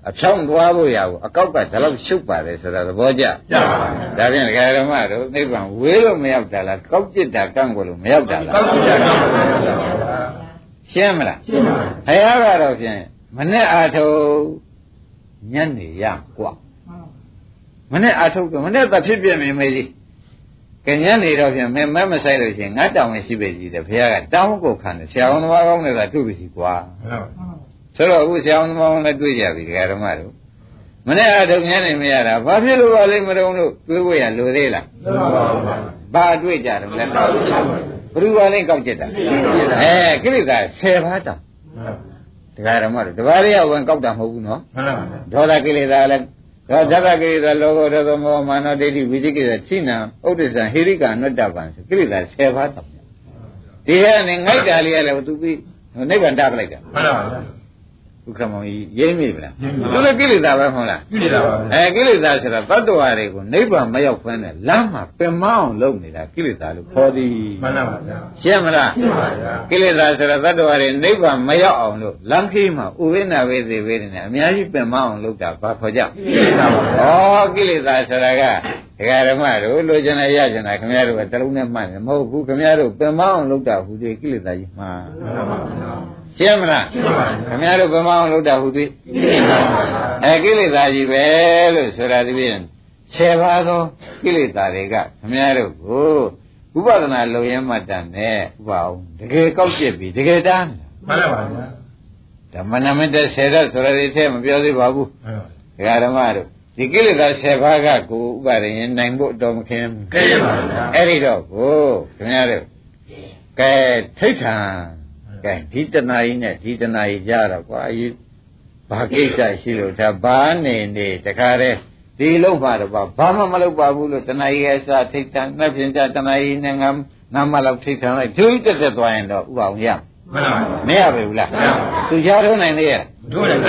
အဖြောင်းသွားဖို့ရဘူးအကောက်ကဒါလောက်ရှုပ်ပါတယ်ဆိုတော့သဘောကျကျပါပါဒါဖြင့်ဒကာဓမ္မတို့နိဗ္ဗာန်ဝေးလို့မရောက်တာလားကောက်จิตတာကန့်ကိုလို့မရောက်တာလားကောက်จิตတာကန့်ကိုလို့မရောက်တာရှင်းမလားရှင်းပါဘုရားကတော့ဖြင့်မနဲ့အာထုညနေရกว่าမနဲ့အာထုမနဲ့သက်ဖြစ်ပြမြင်မေးကြီးကညနေတော့ဖြင့်မမဲမဆိုင်လို့ရှိရင်ငါတောင်းဝင်ရှိပေကြီးတယ်ဘုရားကတောင်းကိုခံတယ်ဆရာဝန်သမားကောင်းတွေကတွေ့ပြီစီကွာဆိုတော့အခုဆရာဝန်သမားကောင်းလည်းတွေ့ကြပြီဒကာဓမ္မတို့မနဲ့အာထုညနေမရတာဘာဖြစ်လို့ပါလိမ့်မတော်လို့တွေးဖို့ရလိုသေးလားဘာတွေ့ကြတယ်လဲဘယ်သူကလည်းကောက်ကျက်တာအဲကိလေသာဆယ်ပါးတောင်ဒကာဓမ္မတို့တပါးရဝင်ကောက်တာမဟုတ်ဘူးနော်ဒေါသကိလေသာလည်းဒေါသကိလေသာလောဘဒေါသမောဟမာနဒိဋ္ဌိဝိသိကိလေသာသိနာဥဒ္ဒဇံဟိရိကာနတ္တပံကိလေသာဆယ်ပါးတောင်ဒီကနေငိုက်တာလေးကလည်းသူပြီးနိဗ္ဗာန်တပလိုက်တာမှန်ပါဗျာဥက္ကမောကြီးရိမ့်မိဗလားသူလည်းကိလေသာပဲမဟုတ်လားကိလေသာပါအဲကိလေသာဆိုတာတတ္တဝါတွေကိုနိဗ္ဗာန်မရောက်ဖမ်းတဲ့လမ်းမှာပင်မအောင်လုပ်နေတာကိလေသာလို့ခေါ်သည်မှန်ပါဗျာရှင်းမလားရှင်းပါဗျာကိလေသာဆိုတာတတ္တဝါတွေနိဗ္ဗာန်မရောက်အောင်လို့လမ်းခီးမှာဥဝိနာဝေသေဝေဒနာအများကြီးပင်မအောင်လုပ်တာဘာခေါ်ကြကိလေသာပါဗျာဩကိလေသာဆိုတာကဒကာဓမ္မတို့လိုချင်တယ်ရချင်တယ်ခင်ဗျားတို့ကတလုံးနဲ့မှတ်တယ်မဟုတ်ဘူးခင်ဗျားတို့ပင်မအောင်လုပ်တာဟူသေးကိလေသာကြီးမှာမှန်ပါဗျာရှင်းမလားရှင်းပါပြီခင်ဗျားတို့ဗမာအောင်လုပ်တာဟုတ်သေးအဲကိလေသာကြီးပဲလို့ဆိုတာဒီပြင်ဆယ်ပါးသောကိလေသာတွေကခင်ဗျားတို့ကိုဥပဒနာလုံရမှတ်တမ်းနဲ့ဥပအောင်တကယ်ကောက်ကျက်ပြီတကယ်တမ်းမှန်ပါဗျာဓမ္မနမတ္တဆယ်ရဆိုရတဲ့ထဲမပြောသေးပါဘူးဒကာဓမ္မတို့ဒီကိလေသာဆယ်ပါးကကိုဥပါရင်နိုင်ဖို့တော်မခင်ကဲပါဗျာအဲ့ဒီတော့ကိုခင်ဗျားတို့ကဲထိဋ္ဌာကဲဒီတဏှာကြီးနဲ့ဒီတဏှာကြီးကြတော့ကွာအကြီးဘာကိစ္စရှိလို့ဒါဘာနေနေတခါတည်းဒီလုံးပါတော့ဘာမှမလုပ်ပါဘူးလို့တဏှာကြီးရဲ့စာထိဋ္ဌာနဲ့ပြင်ကြတဏှာကြီးနဲ့ငါငါမလောက်ထိဋ္ဌာလိုက်ဒုတက်တက်သွားရင်တော့ဥပအောင်ရမှန်ပါမရပါဘူးလားသူချထုံးနိုင်သေးရဲ့တို့တယ်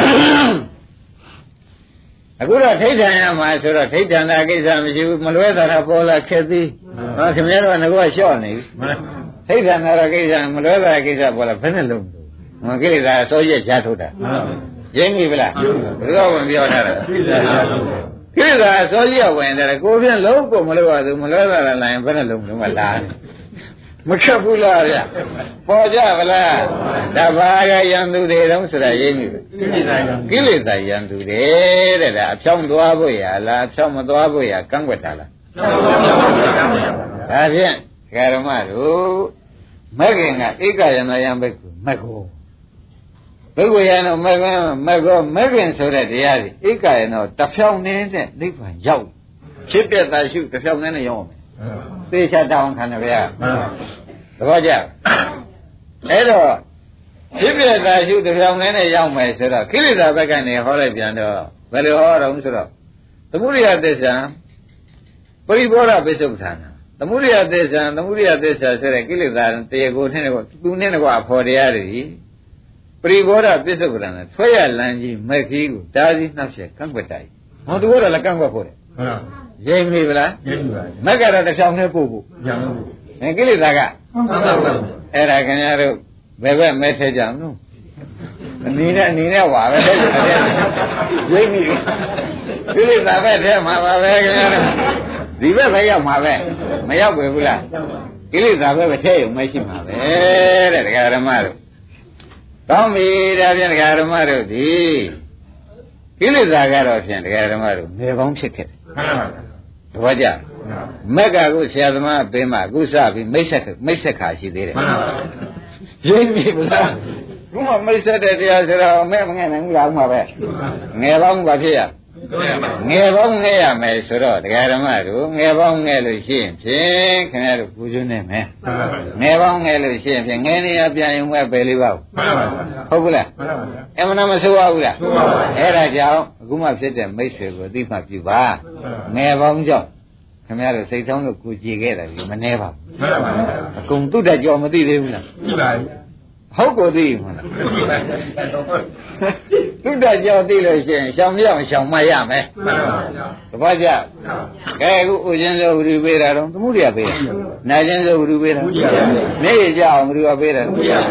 အခုတော့ထိဋ္ဌာရမှာဆိုတော့ထိဋ္ဌာနာကိစ္စမရှိဘူးမလွဲတာပေါ်လာခက်သေးဟောခင်ဗျားတို့ကငါကလျှော့နေပြီထိဋ္ဌာနာရကိစ္စမလွဲတာကိစ္စပေါ်လာဘယ်နဲ့လုံးမကိလေသာအစိုးရချထုတ်တာရင်းပြီဗလားဘယ်တော့မှပြောထားတာကိလေသာအစိုးရဝင်တယ်ကိုဖြင့်လုံးကိုမလွဲပါဘူးမလွဲတာလည်းဘယ်နဲ့လုံးလုံးမလားမခက်ဘူးလားဗျပေါ်ကြဗလားဒါဘာကယံသူတွေတုံးဆိုတာရင်းပြီကိလေသာယံသူတွေတဲ့ဒါအဖြောင်းသွားဖို့ရလားအဖြောင်းမသွားဖို့ရကန့်ွက်တာလားဒါဖြင့်ဓမ္မတို့မဂ္ဂင်ကဧကယနာယံဘက်ကိုမဂ္ဂောဘိက္ခယနောမဂ္ဂင်မဂ္ဂောမဂ္ဂင်ဆိုတဲ့တရားကြီးဧကယနောတဖြောင်းနေတဲ့နိဗ္ဗာန်ရောက်ဖြစ်ပြတာရှုတဖြောင်းနေနဲ့ရောက်အောင်သေချာတောင်းခံတယ်ဗျာသဘောကျအဲ့တော့ဖြစ်ပြတာရှုတဖြောင်းနေနဲ့ရောက်မယ်ဆိုတော့ကိလေသာဘက်ကနေဟောလိုက်ပြန်တော့ဘယ်လိုဟောတော့ဆိုတော့သမုဒိယသစ္စာပရိဘောဓပိစ္ဆုပ္ပထာနာသမုဒိယသစ္စာသမုဒိယသစ္စာဆိုတဲ့ကိလေသာတရားကိုနဲ့ကိုသူနဲ့ကွာဖော်တရားတွေပရိဘောဓပိစ္ဆုပ္ပထာနာဆွဲရလန်းကြီးမက်ခီးကိုတားစီနှောက်ရကန့်ကွက်တိုက်ဟောတူတော့လည်းကန့်ကွက်ဖို့တယ်ဟုတ်ရင်းပြီဗလားရင်းပြီပါမက်ကတော့တစ်ချောင်းနဲ့ပို့ဖို့ရအောင်အဲကိလေသာကအဲ့ဒါခင်ဗျားတို့ဘယ်ဘက်မဲထဲကြအောင်နော်အနည်းနဲ့အနည်းနဲ့ဝါပဲထဲကြတယ်ရင်းပြီကိလေသာပဲထဲမှာပါပဲခင်ဗျားတို့ဒီဘက်ပဲရောက်မှာပဲမရောက်ပဲဘူးလားကိလေသာပဲပဲထဲရုံမရှိမှာပဲတဲ့ဒကာဓမ္မတို့ကောင်းပြီဒါဖြင့်ဒကာဓမ္မတို့ဒီကိလေသာကတော့ဖြင့်ဒကာဓမ္မတို့ငယ်ပေါင်းဖြစ်ခဲ့တယ်မှန်ပါဗျာတပည့်ကြမက်ကကိုဆရာသမားပင်မအခုစပြီးမိတ်ဆက်မိတ်ဆက်ခါရှိသေးတယ်မှန်ပါဗျာရင်းပြီဗလားခုမှမိတ်ဆက်တဲ့တရားဆိုတော့မဲ့မငဲ့နိုင်ဘူးလားဥမှာပဲငယ်ပေါင်းဘာဖြစ်ရငယ်ပေါင်းငဲ့ရမယ်ဆိုတော့ဒကာဓမ္မတို့ငယ်ပေါင်းငဲ့လို့ရှိရင်ဖြင့်ခင်ဗျားတို့ပူဇွန်းနေမယ်ငယ်ပေါင်းငဲ့လို့ရှိရင်ဖြင့်ငယ်နေရပြန်ရင်မဲ့ပဲလေးပါဘူးမှန်ပါဗျာဟုတ်ဘူးလားမှန်ပါဗျာအမှန်မဆိုးပါဘူးလားဆိုးပါပါအဲ့ဒါကြောင့်အခုမှဖြစ်တဲ့မိတ်ဆွေကိုအသိမှပြုပါငယ်ပေါင်းကြောင့်ခင်ဗျားတို့စိတ်ထောင်းလို့ကိုကြည်ခဲ့တယ်ဒီမနှဲပါဘူးမှန်ပါဗျာအကုန်တုတ္တကြောမသိသေးဘူးလားသိပါပြီဟုတ်ကိုသိမှာလားတုတ္တကြောသိလို့ရှိရင်ရှောင်မြောင်ရှောင်မရမယ်မှန်ပါဗျာတပည့်ကြကဲအခုဥခြင်းစောဝိရိပေးတာတော့သမှုရိယပေးတာနာခြင်းစောဝိရိပေးတာမျက်ရည်ကြအောင်ဘယ်သူကပေးတာ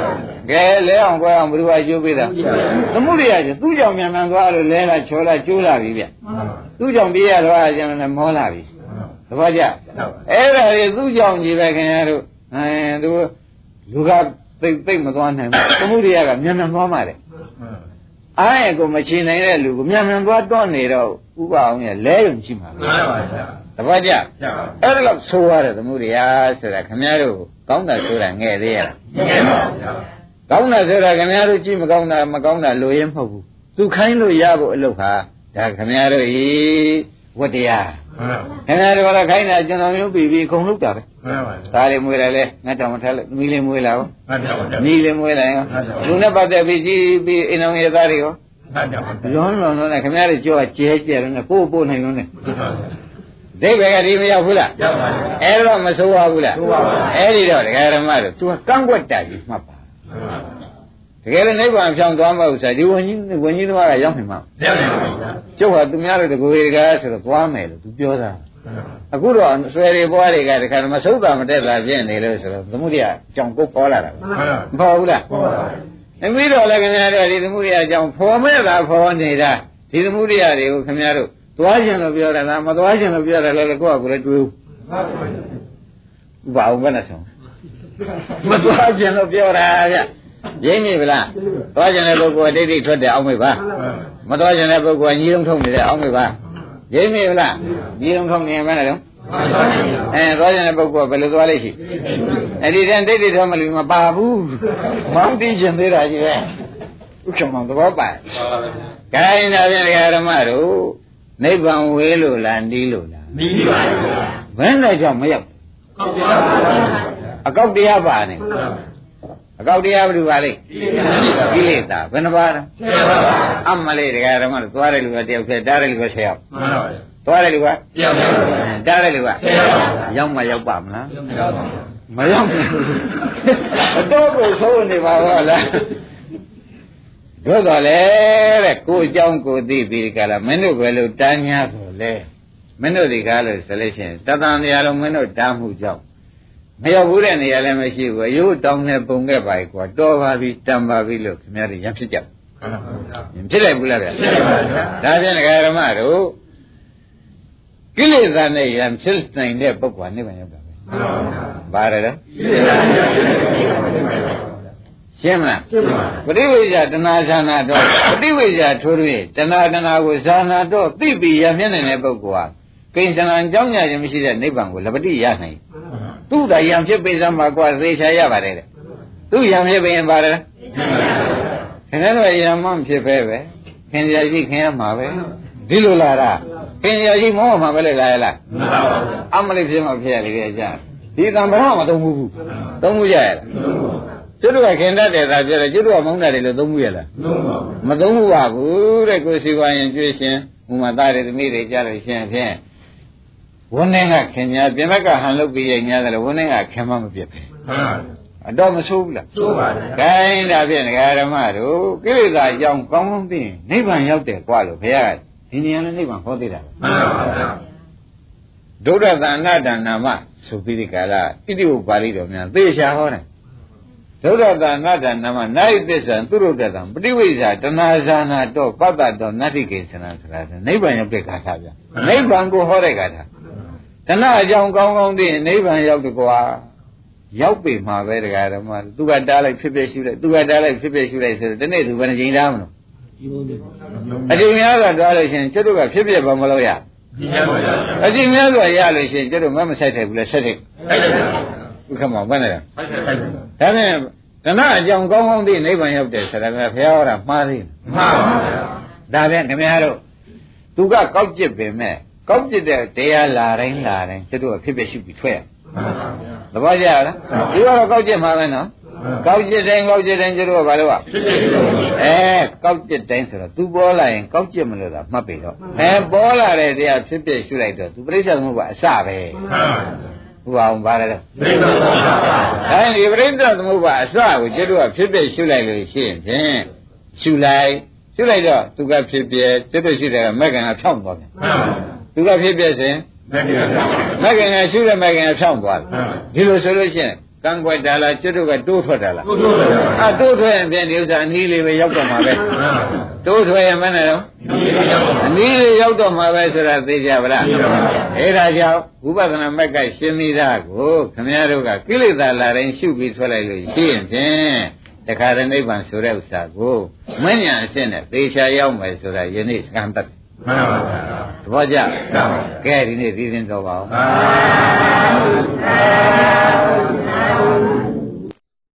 ကဲလဲအောင်ကွာအောင်ဘယ်သူကကျိုးပေးတာသမုဒိယကျသူ့ကြောင့်မြန်မြန်သွားလို့လဲလာချောလာကျိုးလာပြီဗျသူ့ကြောင့်ပြေးရတော့အကျဉ်းလည်းမောလာပြီသဘောကျအဲ့ဒါလေသူ့ကြောင့်ကြီးပဲခင်ဗျားတို့အဲသူလူကသိသိမသွားနိုင်ဘူးသမုဒိယကမြန်မြန်သွားမှတယ်အားရကိုမချင်နိုင်တဲ့လူကမြန်မြန်သွားတွန်းနေတော့ဥပအောင်ရလဲရုံရှိမှာပဲသဘောကျအဲ့ဒါလို့ဆိုရတယ်သမုဒိယဆိုတာခင်ဗျားတို့ကောင်းတာဆိုတာငဲ့သေးရလားငဲ့ပါဗျာကောင်းတာဆိုတာခင်ဗျားတို့ကြည့်မကောင်းတာမကောင်းတာလိုရင်းမဟုတ်ဘူးသူခိုင်းလို့ရဖို့အလုပ်ဟာဒါခင်ဗျားတို့ဤဝတ္တရားခင်ဗျားတို့ကခိုင်းတာကျွန်တော်မျိုးပြီးပြီးခုံလုပ်တာပဲဒါလေးမွေးလိုက်လဲငါတောင်မထားလိုက်မီးလေးမွေးလာရောမီးလေးမွေးလိုက်ရောလူနဲ့ပတ်သက်ပြီးကြည့်ပြီးအိမ်တော်ရဲ့သားတွေရောလွန်လွန်လွန်နဲ့ခင်ဗျားတို့ကြောကကျဲကျဲလို့နဲ့ပို့ပို့နိုင်လို့နဲ့ဒိဗ္ဗေကဒီမရောက်ဘူးလားရောက်ပါဘူးအဲ့တော့မဆိုးပါဘူးလားဆိုးပါဘူးအဲ့ဒီတော့ဒကာရမတို့ तू ကန့်ကွက်တာကြီးမှတ်ပါတကယ်လို့နိဗ္ဗာန်ဖြောင်းသွားမှဥစ္စာဒီဝဉ္ကြီးဝဉ္ကြီးသွားကရောက်နိုင်မှာရောက်နိုင်ပါဘူးကျုပ်ကသူများတို့တကူတွေကဆိုတော့သွားမယ်လို့ तू ပြောတာအခုတော့ဆွေတွေဘွားတွေကတခါမဆုပ်တာမတက်လာပြင်းနေလို့ဆိုတော့သမုဒိယအကြောင်းကိုပေါ်လာတာမပေါ်ဘူးလားပေါ်ပါဘူးအပြီးတော့လည်းခင်ဗျားတို့ဒီသမုဒိယအကြောင်းဖော်မဲ့လားဖော်နေတာဒီသမုဒိယတွေကိုခင်ဗျားတို့သွားခြင်းလို့ပြောတာလားမသွားခြင်းလို့ပြောတာလည်းကိုယ့်အကူလည်းတွေးဘူးဘာအောင်ပဲနဲ့ဆုံးမသွားခြင်းလို့ပြောတာဗျရင်းနေဗလားသွားခြင်းတဲ့ပုဂ္ဂိုလ်ကဒိဋ္ဌိထွက်တယ်အောင်မေ့ပါမသွားခြင်းတဲ့ပုဂ္ဂိုလ်ကညီလုံးထုံနေတယ်အောင်မေ့ပါရင်းနေဗလားညီလုံးထုံနေမှလည်းတော့အဲသွားခြင်းတဲ့ပုဂ္ဂိုလ်ကဘယ်လိုသွားလိမ့်ရှိအဲ့ဒီတန်ဒိဋ္ဌိထွက်မလို့မပါဘူးမောင်းတီးခြင်းသေးတာကြီးပဲဥက္ကမောင်သဘောပါခိုင်းတာပြန်ဓမ္မတို့နိဗ္ဗာန်ဝေးလို့လားနီးလို့လားနီးပါဘူးဘယ်နဲ့ကြောင့်မရောက်အကောက်တရားပါနေအကောက်တရားဘယ်လိုပါလဲကိလေသာဘယ်နှပါလဲအမလေးတရားဓမ္မတို့သွားတယ်လူကတယောက်ဖြစ်တားတယ်လူကဆယ်ယောက်မှန်ပါဗျာသွားတယ်လူကတယောက်တားတယ်လူကဆယ်ယောက်ရောက်မှရောက်ပါမလားမရောက်ဘူးအတော့ကိုသုံးနေပါတော့လားတို့တော့လေတဲ့ကိုအကြောင်းကိုသိပြီးဒီကလာမင်းတို့ပဲလို့တန်းညာဆိုလေမင်းတို့ဒီကားလို့ဆိုလို့ရှိရင်တသံတရားလုံးမင်းတို့တားမှုကြောင့်မရောက်ဘူးတဲ့နေရာလည်းမရှိဘူးရိုးတောင်းနဲ့ပုံခဲ့ပါ යි ကွာတော်ပါပြီတန်ပါပြီလို့ခင်ဗျားတို့ရံဖြစ်ကြဘူးဖြစ်လိုက်ဘူးလားဗျာဖြစ်ပါဗျာဒါဖြင့်ဒကာရမတို့ကိလေသာနဲ့ရံဖြစ်နိုင်တဲ့ပုဂ္ဂိုလ်နိဗ္ဗာန်ရောက်တာပဲဘာလဲလဲကိလေသာနဲ့ရံဖြစ်နိုင်တဲ့ပုဂ္ဂိုလ်နိဗ္ဗာန်ရောက်တာရှင်းမလားပရိဝိဇ္ဇာတဏှာဇာနာတော့ပရိဝိဇ္ဇာထိုးထွေးတဏှာတဏှာကိုဇာနာတော့သိပြီးရမြင်နေတဲ့ပုဂ္ဂိုလ်ဟာကိဉ္စံအကြောင်းညာခြင်းမရှိတဲ့နိဗ္ဗာန်ကိုလပတိရနိုင်သူ့သာယံဖြစ်ပေစမ်းမှာကွာသေချာရပါတယ်တဲ့သူ့ယံဖြစ်ပေရင်ပါတယ်ခင်ဗျားတို့ယံမှမဖြစ်ပဲပဲခင်ဗျာရှိခင်ရမှာပဲဒီလိုလာတာခင်ဗျာရှိမောမှာပဲလေလာရလားမှန်ပါပါအမလေးဖြစ်မှဖြစ်ရလေကြဒီတံပရမသုံးဘူးဘူးသုံးဘူးကြရလားကျွတ်တို့ကခင်တတ်တယ်သာပြောတယ်ကျွတ်တို့ကမောင်းတယ်လို့သုံးမှုရလားမသုံးဘူးပါဘူးတဲ့ကိုယ်စီဝါရင်ကျွေးရှင်ဥမာသားတွေသမီးတွေကြားလို့ရှင်ဖြင့်ဝန်းနေကခင်များပြင်ဘက်ကဟန်လုပ်ပြီးရင်များတယ်ဝန်းနေကခင်မမပြတ်ပဲအတော့မဆိုးဘူးလားဆိုးပါဘူး။ခိုင်းဒါဖြင့်ဒကာဓမ္မတို့ကိလေသာအကြောင်းကောင်းကောင်းသိရင်နိဗ္ဗာန်ရောက်တယ်ကွာလို့ဘုရားကဒီနေရာနဲ့နိဗ္ဗာန်ဟောသေးတာမှန်ပါဗျာ။ဒုဒ္ဒသအနတ္တနာမဆိုပြီးဒီကလာဣတိဝပါဠိတော်များသေချာဟောတယ်ဒုဒ္ဒသအနတ္တနာမနာယိသစ္ဆံသူရုဒ္ဒတံပฏิဝိဇ္ဇာတဏှာဇာနာတော့ပတ္တတော်နတ္တိကေသနာဆိုတာနိဗ္ဗာန်ရောက်တဲ့ဂါထာဗျ။နိဗ္ဗာန်ကိုဟောတဲ့ဂါထာတဏှာအကြောင်းကောင်းကောင်းသိရင်နိဗ္ဗာန်ရောက်တယ်ကွာရောက်ပြီမှာပဲတရားဓမ္မသူကတားလိုက်ဖြစ်ဖြစ်ရှုလိုက်သူကတားလိုက်ဖြစ်ဖြစ်ရှုလိုက်ဆိုတော့ဒီနေ့သူဘယ်နှကြိမ်သားမလို့အကြိမ်များစွာတားလို့ရှိရင်ကျွတ်တို့ကဖြစ်ဖြစ်ဘာမလို့ရအကြိမ်များစွာရလို့ရှိရင်ကျွတ်တို့မမဆိုင်တယ်ဘူးလေဆက်တယ်ဥက္ကမောဘယ်နဲ့လဲဒါဖြင့်တဏှာအကြောင်းကောင်းကောင်းသိနိဗ္ဗာန်ရောက်တယ်ဆိုတာကဘုရားဟောတာမှားသေးမှားပါဗျာဒါဖြင့်ခင်ဗျားတို့သူကကောက်ကျစ်ပင်မဲ့ကောက်ကျစ်တဲ့တရားလာတိုင်းလာတိုင်းကျွတ်တို့ကဖြစ်ဖြစ်ရှုပြီးထွက်ရသဘောကျလားဒီကတော့ကောက်ကျစ်မှာပဲနော်ကောက်ကျစ်တိုင်းကောက်ကျစ်တိုင်းကျတော့ဘာလို့อ่ะအဲကောက်ကျစ်တိုင်းဆိုတော့ तू ပေါ်လာရင်ကောက်ကျစ်မလို့သာမှတ်ပြီတော့အဲပေါ်လာတဲ့တရားဖြစ်ဖြစ်ရှုလိုက်တော့ तू ပြိဿသမုပ္ပါအစပဲဟုတ်ပါအောင်ပါတယ်လေပြိဿသမုပ္ပါအဲဒီပြိဿသမုပ္ပါအစကိုကျတော့ဖြစ်ဖြစ်ရှုလိုက်လို့ရှိရင်ဖြင့်ရှုလိုက်ရှုလိုက်တော့ तू ကဖြစ်ဖြစ်ကျတော့ရှုတယ်ကမက္ကံကဖြောင်းသွားတယ် तू ကဖြစ်ဖြစ်စဉ်မက္ကင်ကရှုတဲ့မက္ကင်ကဖြောင်းသွားတယ်ဒီလိုဆိုလို့ရှိရင်ကံကွက်တာလားကျွတ်တို့ကတိုးထွက်တာလားတိုးထွက်ပါဗျာအာတိုးထွက်ရင်ပြန်ဒီဥစ္စာအနည်းလေးပဲရောက်တော့မှာပဲတိုးထွက်ရင်မနဲ့တော့အနည်းလေးရောက်တော့မှာပဲဆိုတာသိကြပါလားအဲဒါကြောင့်ဝိပဿနာမက်ကရှင်းမိတာကိုခမည်းတော်ကကိလေသာလာတိုင်းရှုပြီးထွက်လိုက်လို့ရှိရင်ဖြင့်တခါတည်းနိဗ္ဗာန်ဆိုတဲ့ဥစ္စာကိုမဉ္ဇဉ်အစစ်နဲ့သေချာရောက်မယ်ဆိုတာယနေ့စကံတတ်မှန်ပါဗျာသဘောကျမှန်ပါကဲဒီနေ့ဒီရင်တော်ပါအောင်မှန်ပါ